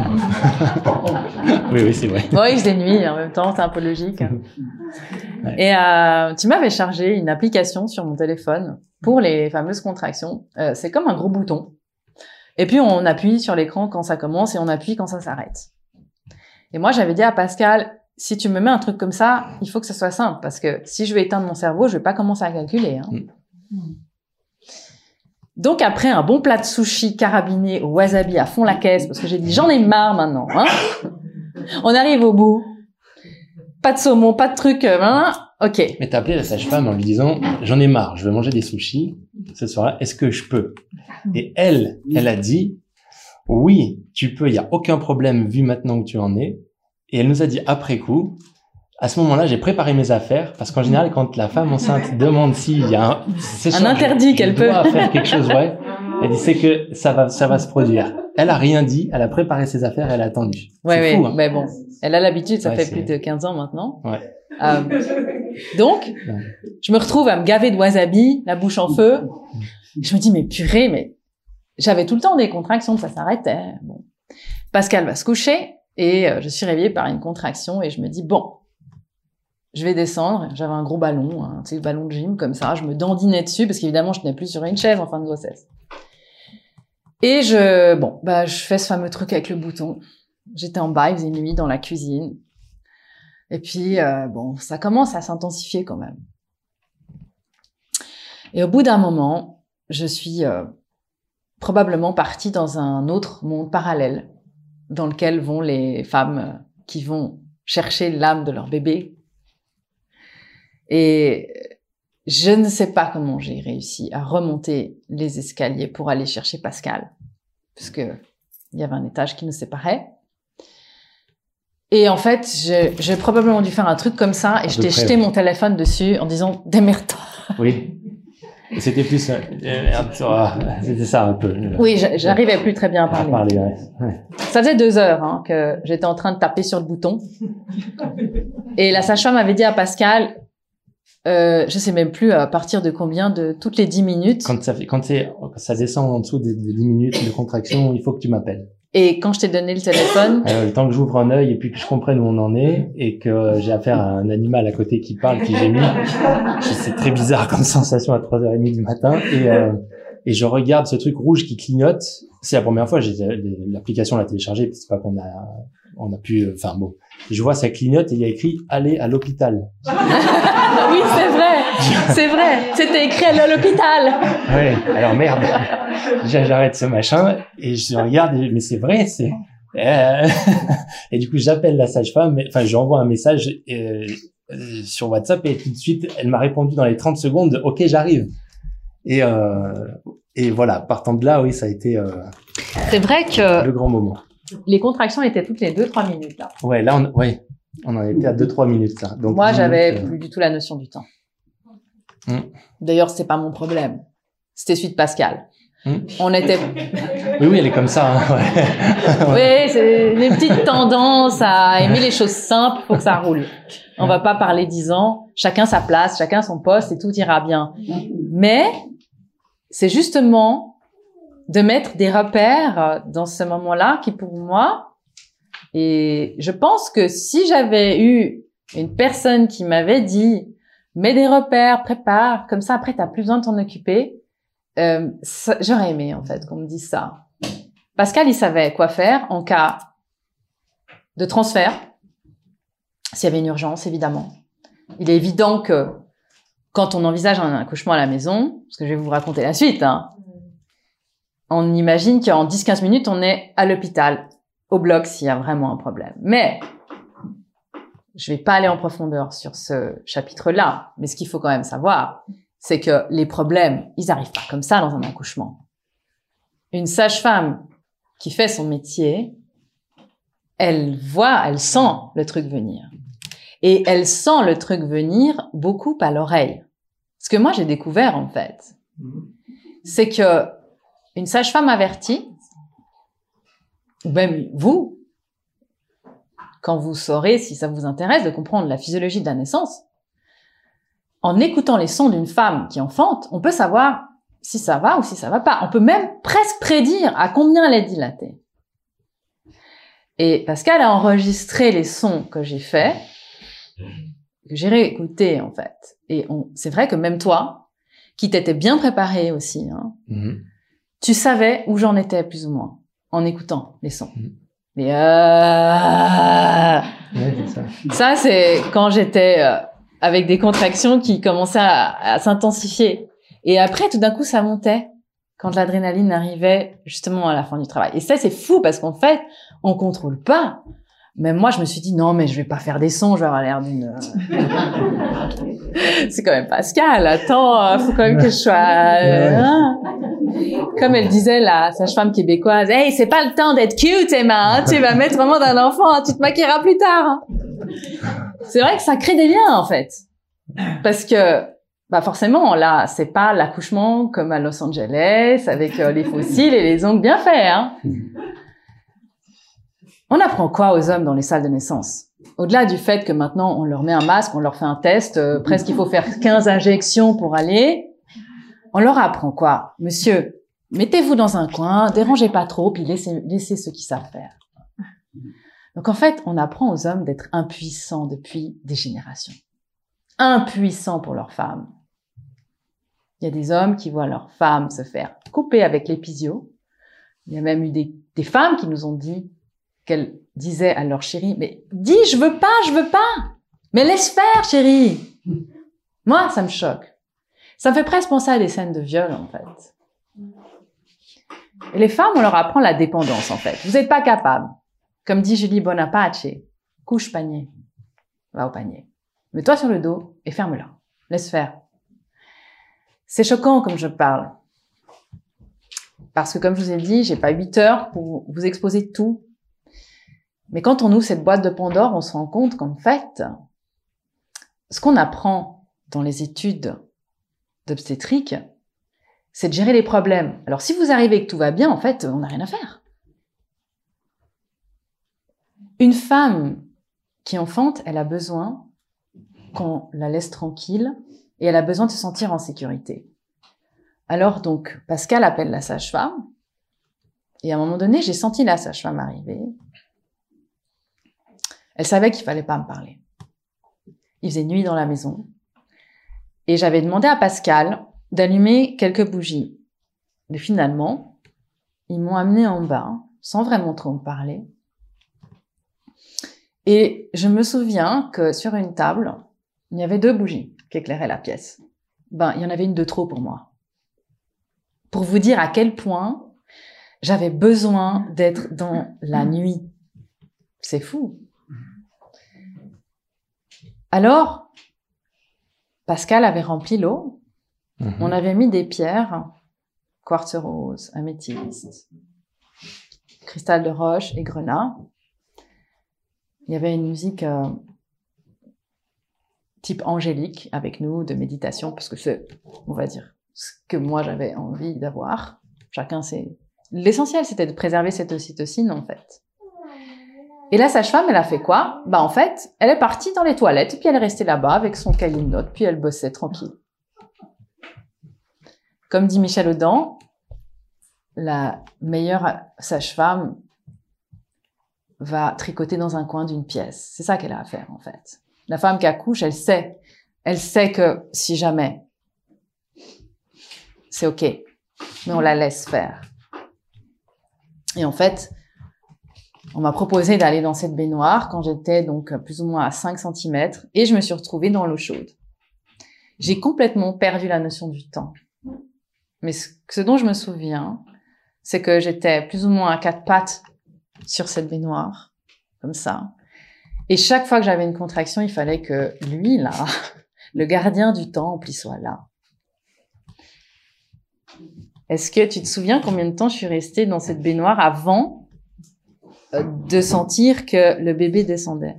oui, oui, c'est vrai. Oui, il faisait nuit en même temps, c'est un peu logique. Ouais. Et euh, tu m'avais chargé une application sur mon téléphone pour les fameuses contractions. Euh, c'est comme un gros bouton. Et puis on appuie sur l'écran quand ça commence et on appuie quand ça s'arrête. Et moi, j'avais dit à Pascal, si tu me mets un truc comme ça, il faut que ce soit simple parce que si je vais éteindre mon cerveau, je vais pas commencer à calculer. Hein. Mm. Donc après un bon plat de sushi carabiné au wasabi à fond la caisse, parce que j'ai dit j'en ai marre maintenant, hein. On arrive au bout. Pas de saumon, pas de truc, euh, hein. Ok. Mais t'as appelé la sage-femme en lui disant, j'en ai marre, je vais manger des sushis ce soir-là, est-ce que je peux? Et elle, elle a dit, oui, tu peux, il y a aucun problème vu maintenant que tu en es. Et elle nous a dit après coup, à ce moment-là, j'ai préparé mes affaires parce qu'en général, quand la femme enceinte demande s'il y a un, c'est Un sûr, interdit je- qu'elle je peut. dois faire quelque chose, ouais. Elle dit c'est que ça va, ça va se produire. Elle a rien dit, elle a préparé ses affaires, elle a attendu. Ouais, c'est ouais. fou, hein. Mais bon, elle a l'habitude, ça Ouais, fait c'est- plus de quinze ans maintenant. Ouais. Euh, donc, je me retrouve à me gaver de wasabi, la bouche en feu. Je me dis, mais purée, mais j'avais tout le temps des contractions, ça s'arrêtait. Bon. Pascal va se coucher et euh, je suis réveillée par une contraction et je me dis, bon, je vais descendre. J'avais un gros ballon, un tu sais, ballon de gym comme ça. Je me dandinais dessus parce qu'évidemment, je tenais plus sur une chaise en fin de grossesse. Et je, bon, bah, je fais ce fameux truc avec le bouton. J'étais en bas, il faisait nuit dans la cuisine. Et puis, euh, bon, ça commence à s'intensifier quand même. Et au bout d'un moment, je suis euh, probablement partie dans un autre monde parallèle dans lequel vont les femmes qui vont chercher l'âme de leur bébé. Et je ne sais pas comment j'ai réussi à remonter les escaliers pour aller chercher Pascal, puisque il y avait un étage qui nous séparait. Et en fait, j'ai, j'ai probablement dû faire un truc comme ça et À je peu t'ai près, jeté ouais. mon téléphone dessus en disant « démerde-toi ». Oui. Et c'était plus, euh, merde, ah, c'était ça un peu. Oui, j'a- j'arrivais plus très bien à À parler. parler, ouais. Ouais. Ça faisait deux heures hein, que j'étais en train de taper sur le bouton. Et la sage-femme avait dit à Pascal, euh, je sais même plus à partir de combien, de toutes les dix minutes. Quand ça fait, quand c'est, quand ça descend en dessous des, des dix minutes de contraction, il faut que tu m'appelles. Et quand je t'ai donné le téléphone, Euh, le temps que j'ouvre un œil et puis que je comprenne où on en est et que j'ai affaire à un animal à côté qui parle, qui gémit, c'est très bizarre comme sensation à trois heures trente du matin et, euh, et je regarde ce truc rouge qui clignote. C'est la première fois, j'ai l'application l'a téléchargée, c'est pas qu'on a, on a pu, enfin bon, je vois ça clignote et il y a écrit aller à l'hôpital. oui, c'est vrai, c'est vrai, c'était écrit à l'hôpital. Ouais, alors merde, j'arrête ce machin et je regarde, et, mais c'est vrai, c'est euh... et du coup j'appelle la sage-femme, enfin j'envoie un message euh, euh, sur WhatsApp et tout de suite elle m'a répondu dans les trente secondes, ok j'arrive. Et euh, et voilà, partant de là, oui, ça a été euh, C'est vrai que le grand moment. les contractions étaient toutes les deux trois minutes là. Ouais, là on, ouais, on en était à deux trois minutes là. Donc moi j'avais minutes, euh... plus du tout la notion du temps. Mm. D'ailleurs, c'était pas mon problème. C'était celui de Pascal. Mm. On était. Oui, oui, elle est comme ça. Hein, ouais. Oui, c'est les petites tendances à aimer les choses simples pour que ça roule. On va pas parler dix ans. Chacun sa place, chacun son poste et tout ira bien. Mais c'est justement de mettre des repères dans ce moment-là qui, pour moi, et je pense que si j'avais eu une personne qui m'avait dit mets des repères, prépare, comme ça après t'as plus besoin de t'en occuper. Euh, ça, j'aurais aimé en fait qu'on me dise ça. Pascal, il savait quoi faire en cas de transfert, s'il y avait une urgence évidemment. Il est évident que quand on envisage un accouchement à la maison, parce que je vais vous raconter la suite, hein, on imagine qu'en dix quinze minutes on est à l'hôpital, au bloc s'il y a vraiment un problème. Mais je vais pas aller en profondeur sur ce chapitre-là, mais ce qu'il faut quand même savoir, c'est que les problèmes, ils arrivent pas comme ça dans un accouchement. Une sage-femme qui fait son métier, elle voit, elle sent le truc venir. Et elle sent le truc venir beaucoup à l'oreille. Ce que moi j'ai découvert en fait, c'est que une sage-femme avertie, ou même vous, quand vous saurez, si ça vous intéresse, de comprendre la physiologie de la naissance, en écoutant les sons d'une femme qui enfante, on peut savoir si ça va ou si ça va pas. On peut même presque prédire à combien elle est dilatée. Et Pascal a enregistré les sons que j'ai faits, que j'ai réécoutés en fait. Et on, c'est vrai que même toi, qui t'étais bien préparé aussi, hein, mm-hmm. tu savais où j'en étais plus ou moins en écoutant les sons. Mm-hmm. Mais euh... ouais, c'est ça. ça, c'est quand j'étais euh, avec des contractions qui commençaient à, à s'intensifier. Et après, tout d'un coup, ça montait quand l'adrénaline arrivait justement à la fin du travail. Et ça, c'est fou parce qu'en fait, on contrôle pas. Même moi, je me suis dit, non, mais je vais pas faire des sons, je vais avoir l'air d'une... c'est quand même Pascal, attends, faut quand même que je sois... Euh, hein. Comme elle disait, la sage-femme québécoise, « Hey, c'est pas le temps d'être cute, Emma, hein, tu vas mettre vraiment d'un enfant, hein, tu te maquilleras plus tard. Hein. » C'est vrai que ça crée des liens, en fait. Parce que, bah forcément, là, c'est pas l'accouchement comme à Los Angeles, avec euh, les fossiles et les ongles bien faits. Hein. On apprend quoi aux hommes dans les salles de naissance? Au-delà du fait que maintenant, on leur met un masque, on leur fait un test, euh, presque il faut faire quinze injections pour aller... On leur apprend quoi? Monsieur, mettez-vous dans un coin, dérangez pas trop, puis laissez, laissez ceux qui savent faire. Donc en fait, on apprend aux hommes d'être impuissants depuis des générations. Impuissants pour leurs femmes. Il y a des hommes qui voient leurs femmes se faire couper avec l'épisio. Il y a même eu des, des femmes qui nous ont dit qu'elles disaient à leur chéri, mais dis, je veux pas, je veux pas. Mais laisse faire, chérie. Moi, ça me choque. Ça me fait presque penser à des scènes de viol, en fait. Et les femmes, on leur apprend la dépendance, en fait. Vous n'êtes pas capable. Comme dit Julie Bonaparte, couche panier. Va au panier. Mets-toi sur le dos et ferme-la. Laisse faire. C'est choquant comme je parle. Parce que, comme je vous ai dit, j'ai pas huit heures pour vous exposer tout. Mais quand on ouvre cette boîte de Pandore, on se rend compte qu'en fait, ce qu'on apprend dans les études d'obstétrique, c'est de gérer les problèmes. Alors, si vous arrivez et que tout va bien, en fait, on n'a rien à faire. Une femme qui enfante, elle a besoin qu'on la laisse tranquille et elle a besoin de se sentir en sécurité. Alors, donc, Pascal appelle la sage-femme et à un moment donné, j'ai senti la sage-femme arriver. Elle savait qu'il fallait pas me parler. Il faisait nuit dans la maison. Et j'avais demandé à Pascal d'allumer quelques bougies. Mais finalement, ils m'ont amené en bas, sans vraiment trop me parler. Et je me souviens que sur une table, il y avait deux bougies qui éclairaient la pièce. Ben, il y en avait une de trop pour moi. Pour vous dire à quel point j'avais besoin d'être dans la nuit. C'est fou. Alors, Pascal avait rempli l'eau. Mmh. On avait mis des pierres, quartz rose, améthyste, cristal de roche et grenat. Il y avait une musique euh, type angélique avec nous, de méditation, parce que c'est, on va dire, ce que moi j'avais envie d'avoir. Chacun sait. L'essentiel, c'était de préserver cette ocytocine, en fait. Et la sage-femme, elle a fait quoi? Bah, en fait, elle est partie dans les toilettes, puis elle est restée là-bas avec son cahier de notes, puis elle bossait tranquille. Comme dit Michel Audin, la meilleure sage-femme va tricoter dans un coin d'une pièce. C'est ça qu'elle a à faire, en fait. La femme qui accouche, elle sait. Elle sait que si jamais, c'est OK. Mais on la laisse faire. Et en fait, on m'a proposé d'aller dans cette baignoire quand j'étais donc plus ou moins à cinq centimètres et je me suis retrouvée dans l'eau chaude. J'ai complètement perdu la notion du temps. Mais ce, ce dont je me souviens, c'est que j'étais plus ou moins à quatre pattes sur cette baignoire, comme ça. Et chaque fois que j'avais une contraction, il fallait que lui, là, le gardien du temple, il soit là. Est-ce que tu te souviens combien de temps je suis restée dans cette baignoire avant de sentir que le bébé descendait?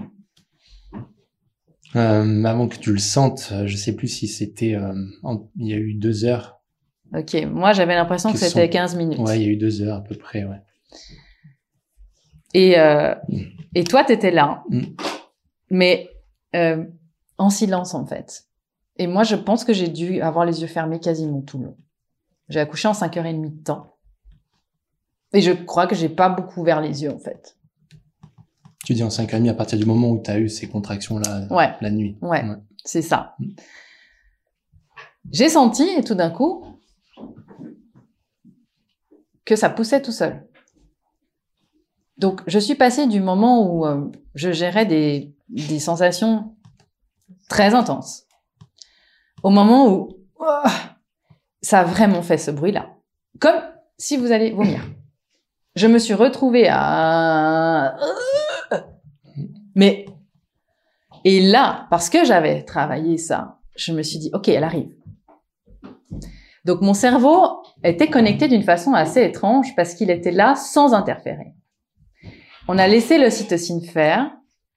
euh, Avant que tu le sentes, je sais plus si c'était... Euh, en, il y a eu deux heures. Ok, moi j'avais l'impression que, que c'était sont... quinze minutes. Ouais, il y a eu deux heures à peu près, ouais. Et, euh, mm. et toi, t'étais là, mm. mais euh, en silence en fait. Et moi, je pense que j'ai dû avoir les yeux fermés quasiment tout le long. J'ai accouché en cinq heures trente de temps. Et je crois que j'ai pas beaucoup ouvert les yeux, en fait. Tu dis en cinq heures trente à partir du moment où tu as eu ces contractions-là, ouais. la nuit. Ouais, ouais. C'est ça. Mmh. J'ai senti, et tout d'un coup, que ça poussait tout seul. Donc, je suis passée du moment où euh, je gérais des, des sensations très intenses, au moment où oh, ça a vraiment fait ce bruit-là. Comme si vous allez vomir. Je me suis retrouvée à... Mais... Et là, parce que j'avais travaillé ça, je me suis dit, OK, elle arrive. Donc, mon cerveau était connecté d'une façon assez étrange parce qu'il était là sans interférer. On a laissé l'ocytocine faire.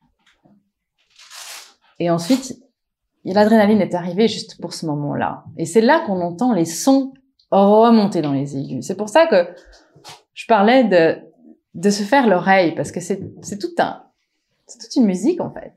Et ensuite, l'adrénaline est arrivée juste pour ce moment-là. Et c'est là qu'on entend les sons remonter dans les aigus. C'est pour ça que je parlais de, de se faire l'oreille, parce que c'est, c'est tout un, c'est toute une musique, en fait.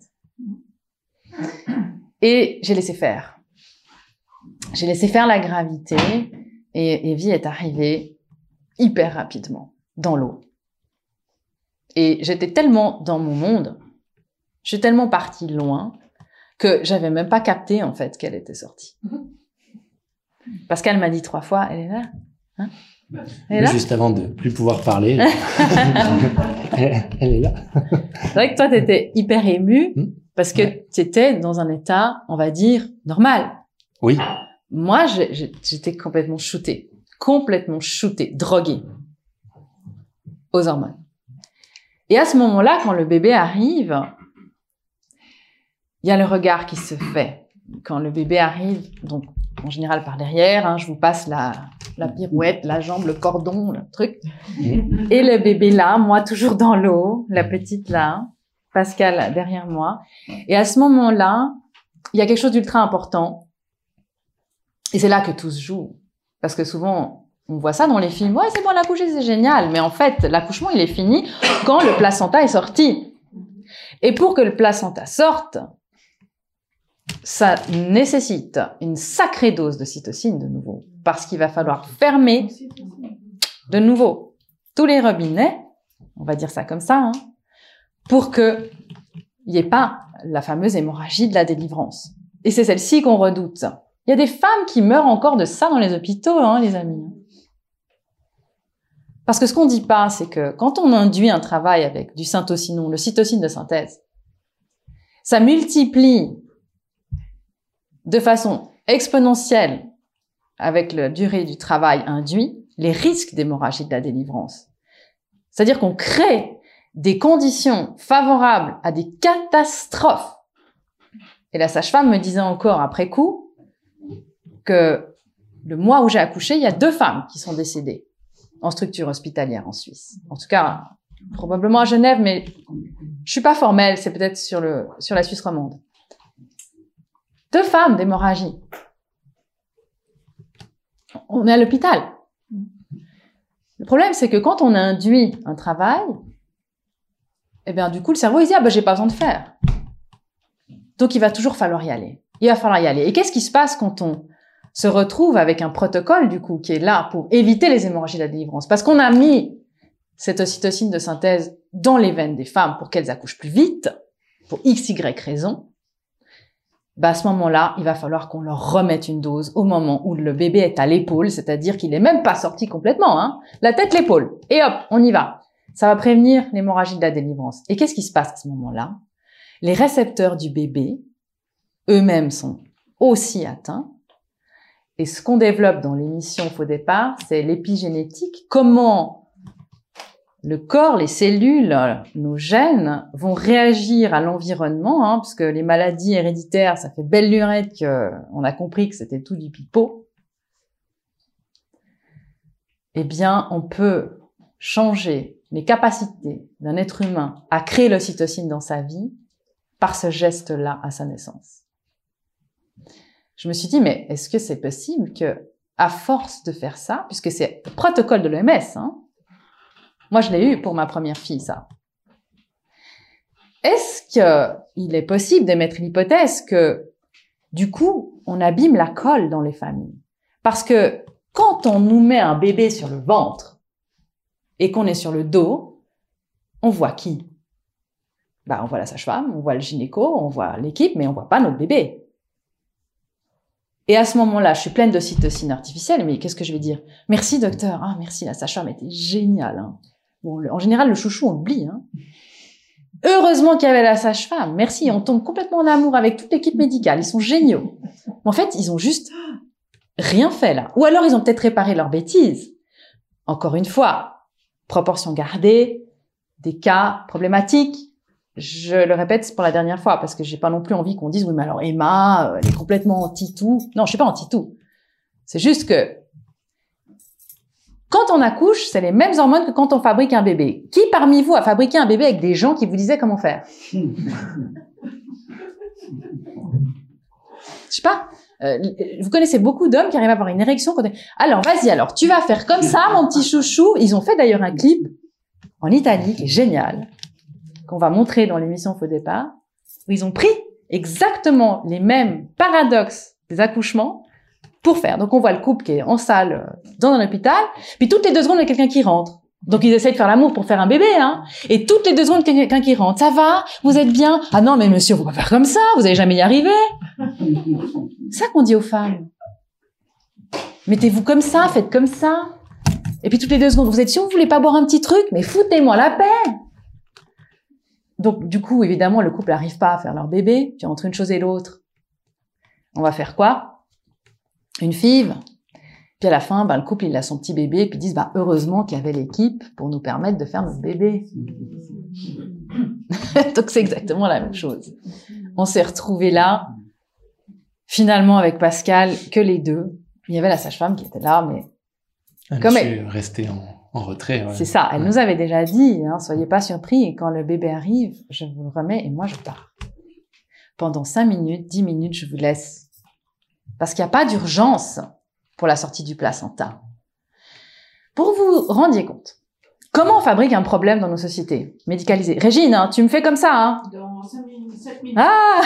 Et j'ai laissé faire. J'ai laissé faire la gravité, et Evie est arrivée hyper rapidement dans l'eau. Et j'étais tellement dans mon monde, je suis tellement partie loin, que j'avais même pas capté, en fait, qu'elle était sortie. Parce qu'elle m'a dit trois fois, elle est là, hein? Elle est là? Juste avant de plus pouvoir parler, elle, elle est là. C'est vrai que toi, t'étais hyper émue, mmh. parce que ouais. t'étais dans un état, on va dire, normal. Oui. Moi, je, je, j'étais complètement shootée, complètement shootée, droguée aux hormones. Et à ce moment-là, quand le bébé arrive, il y a le regard qui se fait. Quand le bébé arrive, donc en général par derrière, hein, je vous passe la, la pirouette, la jambe, le cordon, le truc. Et le bébé là, moi toujours dans l'eau, la petite là, Pascal derrière moi. Et à ce moment-là, il y a quelque chose d'ultra important. Et c'est là que tout se joue. Parce que souvent, on voit ça dans les films. Ouais, c'est bon, l'accoucher, c'est génial. Mais en fait, l'accouchement, il est fini quand le placenta est sorti. Et pour que le placenta sorte, ça nécessite une sacrée dose de cytocine de nouveau. Parce qu'il va falloir fermer de nouveau tous les robinets, on va dire ça comme ça, hein, pour que il n'y ait pas la fameuse hémorragie de la délivrance. Et c'est celle-ci qu'on redoute. Il y a des femmes qui meurent encore de ça dans les hôpitaux, hein, les amis. Parce que ce qu'on dit pas, c'est que quand on induit un travail avec du syntocinon, le cytocine de synthèse, ça multiplie de façon exponentielle avec la durée du travail induit les risques d'hémorragie de la délivrance. C'est-à-dire qu'on crée des conditions favorables à des catastrophes. Et la sage-femme me disait encore après coup que le mois où j'ai accouché, il y a deux femmes qui sont décédées en structure hospitalière en Suisse. En tout cas, probablement à Genève, mais je suis pas formelle, c'est peut-être sur le, sur la Suisse romande. Deux femmes d'hémorragie. On est à l'hôpital. Le problème, c'est que quand on induit un travail, eh bien, du coup, le cerveau, il dit, ah ben, j'ai pas besoin de faire. Donc, il va toujours falloir y aller. Il va falloir y aller. Et qu'est-ce qui se passe quand on se retrouve avec un protocole, du coup, qui est là pour éviter les hémorragies de la délivrance? Parce qu'on a mis cette ocytocine de synthèse dans les veines des femmes pour qu'elles accouchent plus vite, pour X, Y raison. Bah, à ce moment-là, il va falloir qu'on leur remette une dose au moment où le bébé est à l'épaule, c'est-à-dire qu'il est même pas sorti complètement, hein. La tête, l'épaule. Et hop, on y va. Ça va prévenir l'hémorragie de la délivrance. Et qu'est-ce qui se passe à ce moment-là? Les récepteurs du bébé, eux-mêmes, sont aussi atteints. Et ce qu'on développe dans l'émission Faux Départ, c'est l'épigénétique. Comment le corps, les cellules, nos gènes vont réagir à l'environnement, hein, parce que les maladies héréditaires, ça fait belle lurette qu'on a compris que c'était tout du pipeau. Eh bien, on peut changer les capacités d'un être humain à créer l'ocytocine dans sa vie par ce geste-là à sa naissance. Je me suis dit, mais est-ce que c'est possible que, à force de faire ça, puisque c'est le protocole de l'O M S, hein, moi, je l'ai eu pour ma première fille, ça. Est-ce qu'il est possible d'émettre l'hypothèse que, du coup, on abîme la colle dans les familles? Parce que quand on nous met un bébé sur le ventre et qu'on est sur le dos, on voit qui? Bah, on voit la sage-femme, on voit le gynéco, on voit l'équipe, mais on voit pas notre bébé. Et à ce moment-là, je suis pleine d'ocytocine artificielle, mais qu'est-ce que je vais dire? Merci, docteur. Ah, merci, la sage-femme était géniale, hein. Bon, le, en général, le chouchou, on l'oublie, hein. Heureusement qu'il y avait la sage-femme. Merci, on tombe complètement en amour avec toute l'équipe médicale. Ils sont géniaux. En fait, ils ont juste rien fait, là. Ou alors, ils ont peut-être réparé leurs bêtises. Encore une fois, proportion gardée, des cas problématiques. Je le répète pour la dernière fois, parce que j'ai pas non plus envie qu'on dise, oui, mais alors Emma, elle est complètement anti-tout. Non, je suis pas anti-tout. C'est juste que, quand on accouche, c'est les mêmes hormones que quand on fabrique un bébé. Qui parmi vous a fabriqué un bébé avec des gens qui vous disaient comment faire? Je sais pas. Euh, vous connaissez beaucoup d'hommes qui arrivent à avoir une érection quand... Alors, vas-y, alors, tu vas faire comme ça, mon petit chouchou. Ils ont fait d'ailleurs un clip en Italie qui est génial, qu'on va montrer dans l'émission Faux Départ, où ils ont pris exactement les mêmes paradoxes des accouchements pour faire. Donc, on voit le couple qui est en salle dans un hôpital, puis toutes les deux secondes, il y a quelqu'un qui rentre. Donc, ils essayent de faire l'amour pour faire un bébé, hein. Et toutes les deux secondes, il y a quelqu'un qui rentre. Ça va? Vous êtes bien? Ah non, mais monsieur, vous pouvez pas faire comme ça. Vous allez jamais y arriver. C'est ça qu'on dit aux femmes. Mettez-vous comme ça, faites comme ça. Et puis, toutes les deux secondes, vous êtes sûr, vous voulez pas boire un petit truc? Mais foutez-moi la paix. Donc, du coup, évidemment, le couple n'arrive pas à faire leur bébé. Puis, entre une chose et l'autre, on va faire quoi? Une five. Puis à la fin, ben, le couple, il a son petit bébé, puis ils disent, ben, heureusement qu'il y avait l'équipe pour nous permettre de faire notre bébé. Donc c'est exactement la même chose. On s'est retrouvés là, finalement avec Pascal, que les deux. Il y avait la sage-femme qui était là, mais ah, comme elle elle... restait en, en retrait. Ouais. C'est ça. Elle ouais. nous avait déjà dit, hein, soyez pas surpris. Et quand le bébé arrive, je vous le remets et moi je pars. Pendant cinq minutes, dix minutes, je vous laisse. Parce qu'il n'y a pas d'urgence. pour la sortie du placenta. Pour vous rendiez compte, comment on fabrique un problème dans nos sociétés médicalisées? Régine, hein, tu me fais comme ça, hein? Dans cinq minutes, sept minutes. Ah!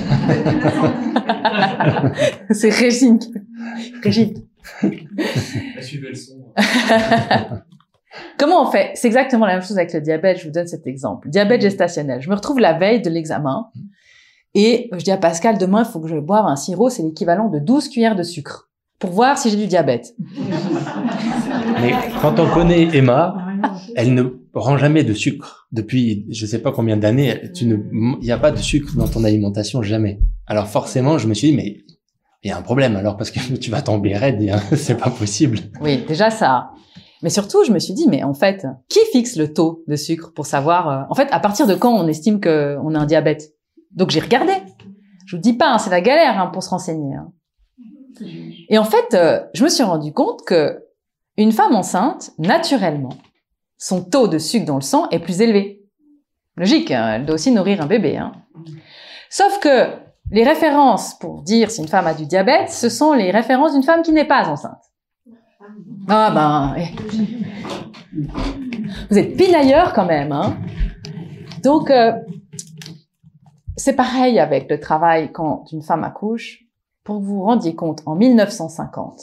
C'est Régine. Régine. Elle suivait le son. Comment on fait? C'est exactement la même chose avec le diabète. Je vous donne cet exemple. Diabète gestationnel. Je me retrouve la veille de l'examen et je dis à Pascal, demain, il faut que je boive un sirop. C'est l'équivalent de douze cuillères de sucre pour voir si j'ai du diabète. Mais quand on connaît Emma, elle ne prend jamais de sucre. Depuis je sais pas combien d'années, tu ne, il n'y a pas de sucre dans ton alimentation, jamais. Alors forcément, je me suis dit, mais il y a un problème alors, parce que tu vas tomber raide, et, hein, c'est pas possible. Oui, déjà ça. Mais surtout, je me suis dit, mais en fait, qui fixe le taux de sucre pour savoir, euh, en fait, à partir de quand on estime qu'on a un diabète? Donc j'ai regardé. Je vous dis pas, hein, c'est la galère hein, pour se renseigner. Hein. Et en fait, euh, je me suis rendu compte que une femme enceinte, naturellement, son taux de sucre dans le sang est plus élevé. Logique, hein, elle doit aussi nourrir un bébé. Hein. Sauf que les références pour dire si une femme a du diabète, ce sont les références d'une femme qui n'est pas enceinte. Ah ben, eh. Vous êtes pinailleurs quand même. Hein. Donc, euh, c'est pareil avec le travail quand une femme accouche. Pour que vous vous rendiez compte, en mille neuf cent cinquante,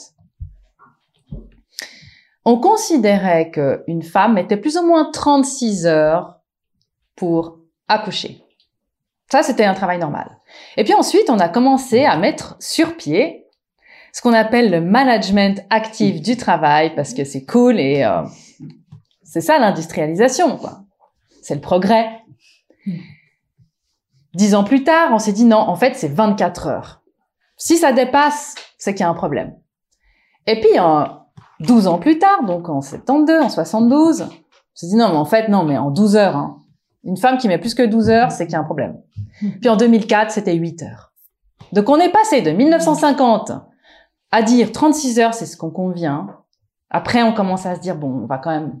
on considérait qu'une femme mettait plus ou moins trente-six heures pour accoucher. Ça, c'était un travail normal. Et puis ensuite, on a commencé à mettre sur pied ce qu'on appelle le management actif du travail, parce que c'est cool et euh, c'est ça l'industrialisation, quoi. C'est le progrès. Dix ans plus tard, on s'est dit non, en fait, c'est vingt-quatre heures. Si ça dépasse, c'est qu'il y a un problème. Et puis, en douze ans plus tard, donc en soixante-douze, en soixante-douze, on s'est dit non, mais en fait, non, mais en douze heures, hein. Une femme qui met plus que douze heures, c'est qu'il y a un problème. Puis en deux mille quatre, c'était huit heures. Donc on est passé de mille neuf cent cinquante à dire trente-six heures, c'est ce qu'on convient. Après, on commence à se dire, bon, on va quand même...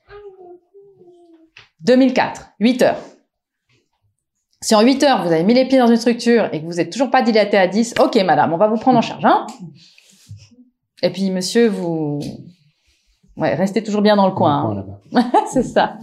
deux mille quatre, huit heures. Si en huit heures, vous avez mis les pieds dans une structure et que vous n'êtes toujours pas dilaté à dix, ok, madame, on va vous prendre en charge, hein. Et puis, monsieur, vous... Ouais, restez toujours bien dans le coin. Hein. C'est ça.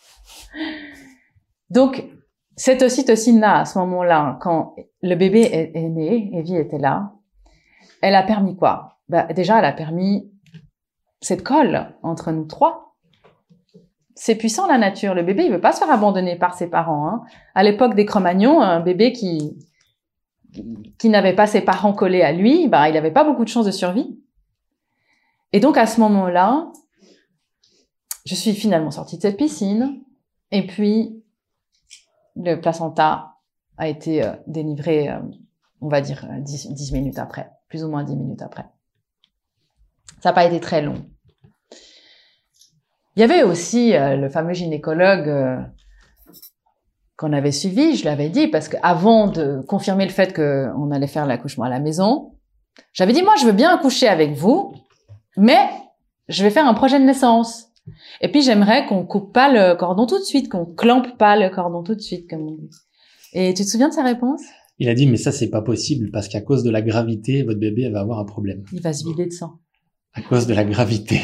Donc, cette ocytocine-là, à ce moment-là, quand le bébé est, est né, Evie était là, elle a permis quoi? Bah, déjà, elle a permis cette colle entre nous trois. C'est puissant, la nature. Le bébé, il veut pas se faire abandonner par ses parents. Hein. À l'époque des Cro-Magnons, un bébé qui qui n'avait pas ses parents collés à lui, bah, il n'avait pas beaucoup de chances de survie. Et donc, à ce moment-là, je suis finalement sortie de cette piscine. Et puis, le placenta a été euh, délivré, euh, on va dire, dix, dix minutes après. Plus ou moins dix minutes après. Ça n'a pas été très long. Il y avait aussi euh, le fameux gynécologue euh, qu'on avait suivi, je l'avais dit, parce qu'avant de confirmer le fait qu'on allait faire l'accouchement à la maison, j'avais dit, moi, je veux bien accoucher avec vous, mais je vais faire un projet de naissance. Et puis, j'aimerais qu'on coupe pas le cordon tout de suite, qu'on clampe pas le cordon tout de suite, comme on dit. Et tu te souviens de sa réponse? Il a dit, mais ça, c'est pas possible, parce qu'à cause de la gravité, votre bébé elle va avoir un problème. Il va se vider de sang. À cause de la gravité.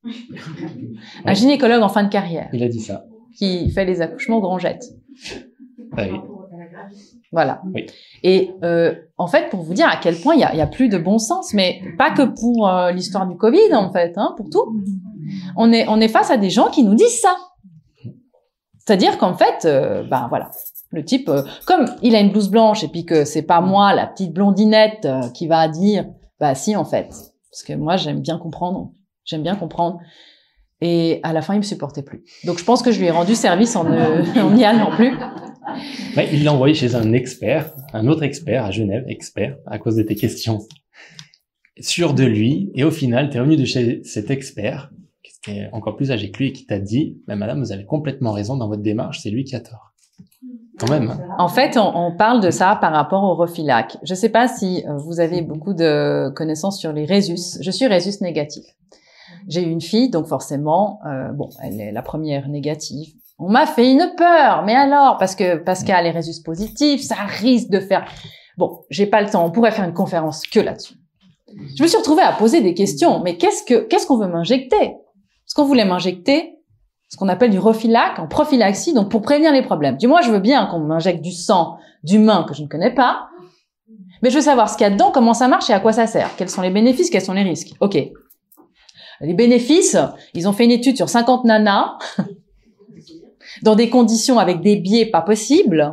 Un gynécologue en fin de carrière. Il a dit ça. Qui fait les accouchements grand-jette. Ah oui. Voilà. Oui. Et euh, en fait, pour vous dire à quel point il y a, y a plus de bon sens, mais pas que pour euh, l'histoire du Covid, en fait, hein, pour tout. On est, on est face à des gens qui nous disent ça. C'est-à-dire qu'en fait, euh, ben voilà, le type, euh, comme il a une blouse blanche et puis que c'est pas moi, la petite blondinette, euh, qui va dire, bah si, en fait, parce que moi j'aime bien comprendre, j'aime bien comprendre. Et à la fin, il me supportait plus. Donc je pense que je lui ai rendu service en ne, en n'y allant plus. Ouais, il l'a envoyé chez un expert, un autre expert à Genève, expert, à cause de tes questions, sûr de lui. Et au final, tu es revenu de chez cet expert, qui était encore plus âgé que lui, et qui t'a dit, bah, madame, vous avez complètement raison dans votre démarche, c'est lui qui a tort. Quand même. Hein. En fait, on, on parle de ça par rapport au Refilac. Je ne sais pas si vous avez beaucoup de connaissances sur les résus. Je suis résus négatif. J'ai eu une fille, donc forcément, euh, bon, elle est la première négative. On m'a fait une peur, mais alors, parce que Pascal est résus positif, ça risque de faire... Bon, j'ai pas le temps, on pourrait faire une conférence que là-dessus. Je me suis retrouvée à poser des questions. Mais qu'est-ce que, qu'est-ce qu'on veut m'injecter? Est-ce qu'on voulait m'injecter ce qu'on appelle du Refilac en prophylaxie, donc pour prévenir les problèmes. Du moins, je veux bien qu'on m'injecte du sang d'humain que je ne connais pas, mais je veux savoir ce qu'il y a dedans, comment ça marche et à quoi ça sert. Quels sont les bénéfices, quels sont les risques. Ok. Les bénéfices, ils ont fait une étude sur cinquante nanas, dans des conditions avec des biais pas possibles.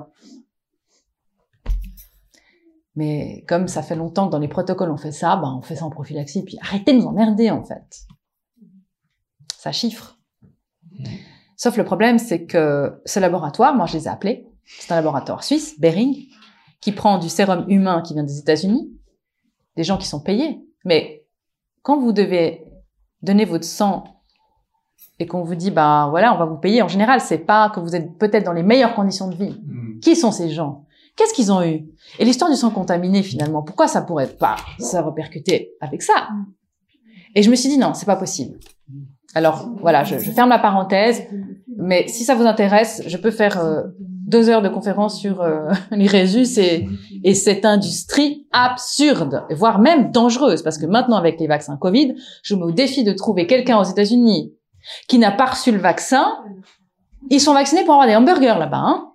Mais comme ça fait longtemps que dans les protocoles on fait ça, ben on fait ça en prophylaxie, puis arrêtez de nous emmerder en fait. Ça chiffre. Sauf le problème, c'est que ce laboratoire, moi je les ai appelés, c'est un laboratoire suisse, Behring, qui prend du sérum humain qui vient des États-Unis, des gens qui sont payés. Mais quand vous devez donner votre sang et qu'on vous dit, bah voilà, on va vous payer, en général, c'est pas que vous êtes peut-être dans les meilleures conditions de vie. Mmh. Qui sont ces gens? Qu'est-ce qu'ils ont eu? Et l'histoire du sang contaminé, finalement, pourquoi ça pourrait pas se répercuter avec ça? Et je me suis dit, non, c'est pas possible. Alors, voilà, je, je ferme la parenthèse, mais si ça vous intéresse, je peux faire euh, deux heures de conférence sur euh, les résus et, et cette industrie absurde, voire même dangereuse, parce que maintenant, avec les vaccins Covid, je me mets au défi de trouver quelqu'un aux États-Unis qui n'a pas reçu le vaccin. Ils sont vaccinés pour avoir des hamburgers là-bas, hein.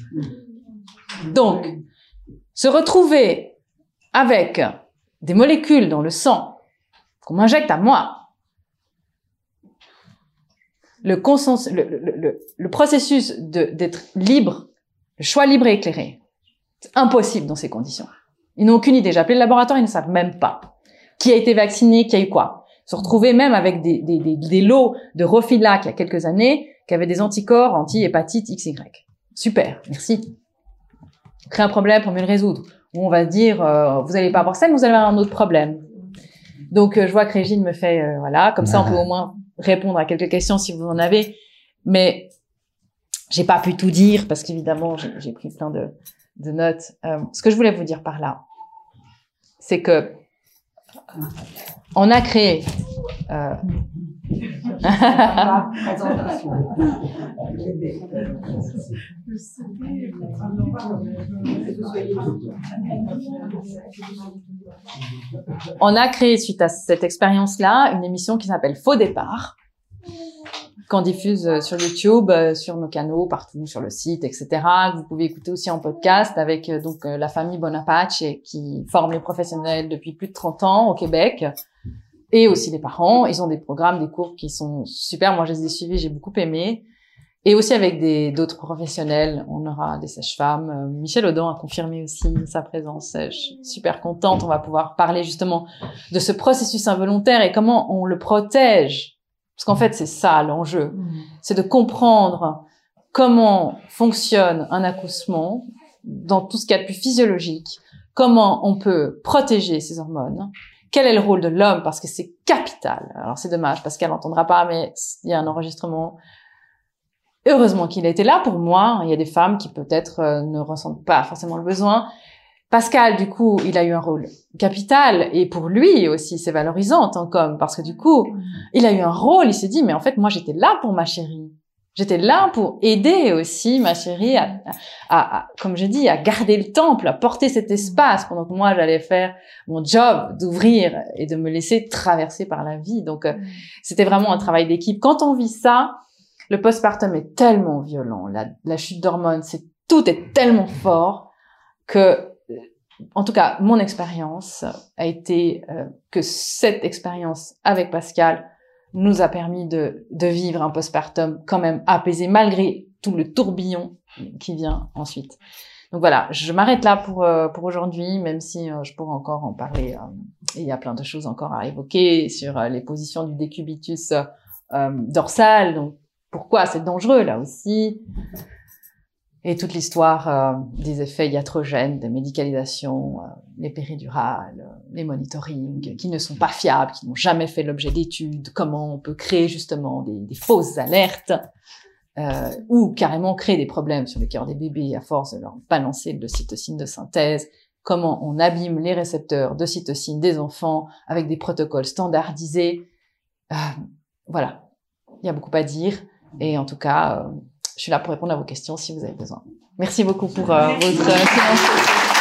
Donc, se retrouver avec des molécules dans le sang qu'on m'injecte à moi, le, consensus, le, le, le, le processus de, d'être libre, le choix libre et éclairé, c'est impossible dans ces conditions. Ils n'ont aucune idée. J'ai appelé le laboratoire, ils ne savent même pas qui a été vacciné, qui a eu quoi. Se retrouver même avec des, des, des, des lots de Refilac il y a quelques années qui avaient des anticorps anti-hépatite X Y. Super, merci. Créer un problème pour mieux le résoudre. Où on va dire, euh, vous n'allez pas avoir ça, mais vous allez avoir un autre problème. Donc, euh, je vois que Régine me fait, euh, voilà, comme ça, on peut au moins répondre à quelques questions si vous en avez. Mais j'ai pas pu tout dire parce qu'évidemment, j'ai, j'ai pris plein de, de notes. Euh, ce que je voulais vous dire par là, c'est que on a créé. Euh, On a créé, suite à cette expérience-là, une émission qui s'appelle Faux Départ, qu'on diffuse sur YouTube, sur nos canaux, partout, sur le site, et cetera. Que vous pouvez écouter aussi en podcast avec donc la famille Bonaparte qui forme les professionnels depuis plus de trente ans au Québec. Et aussi les parents. Ils ont des programmes, des cours qui sont super. Moi, je les ai suivis, j'ai beaucoup aimé. Et aussi avec des d'autres professionnels. On aura des sages-femmes. Michel Audin a confirmé aussi sa présence. Je suis super contente. On va pouvoir parler justement de ce processus involontaire et comment on le protège. Parce qu'en fait, c'est ça l'enjeu. C'est de comprendre comment fonctionne un accouchement dans tout ce qu'il y a de plus physiologique. Comment on peut protéger ces hormones. Quel est le rôle de l'homme? Parce que c'est capital. Alors c'est dommage parce qu'elle n'entendra pas, mais il y a un enregistrement. Heureusement qu'il a été là pour moi. Il y a des femmes qui peut-être euh, ne ressentent pas forcément le besoin. Pascal, du coup, il a eu un rôle capital et pour lui aussi, c'est valorisant en tant qu'homme parce que du coup, il a eu un rôle. Il s'est dit, mais en fait, moi, j'étais là pour ma chérie. J'étais là pour aider aussi ma chérie à, à, à, comme je dis, à garder le temple, à porter cet espace pendant que moi, j'allais faire mon job d'ouvrir et de me laisser traverser par la vie. Donc, euh, c'était vraiment un travail d'équipe. Quand on vit ça, le postpartum est tellement violent. La, la chute d'hormones, c'est, tout est tellement fort que, en tout cas, mon expérience a été euh, que cette expérience avec Pascal nous a permis de, de vivre un postpartum quand même apaisé malgré tout le tourbillon qui vient ensuite. Donc voilà, je m'arrête là pour euh, pour aujourd'hui, même si euh, je pourrais encore en parler. Euh, et il y a plein de choses encore à évoquer sur euh, les positions du décubitus euh, dorsal. Donc pourquoi c'est dangereux là aussi. Et toute l'histoire euh, des effets iatrogènes, des médicalisations, euh, les péridurales, euh, les monitorings, qui ne sont pas fiables, qui n'ont jamais fait l'objet d'études, comment on peut créer justement des, des fausses alertes, euh, ou carrément créer des problèmes sur le cœur des bébés à force de leur balancer de cytocine de synthèse, comment on abîme les récepteurs de cytocine des enfants avec des protocoles standardisés. Euh, voilà, il y a beaucoup à dire, et en tout cas... Euh, je suis là pour répondre à vos questions si vous avez besoin. Merci beaucoup pour euh, votre silence.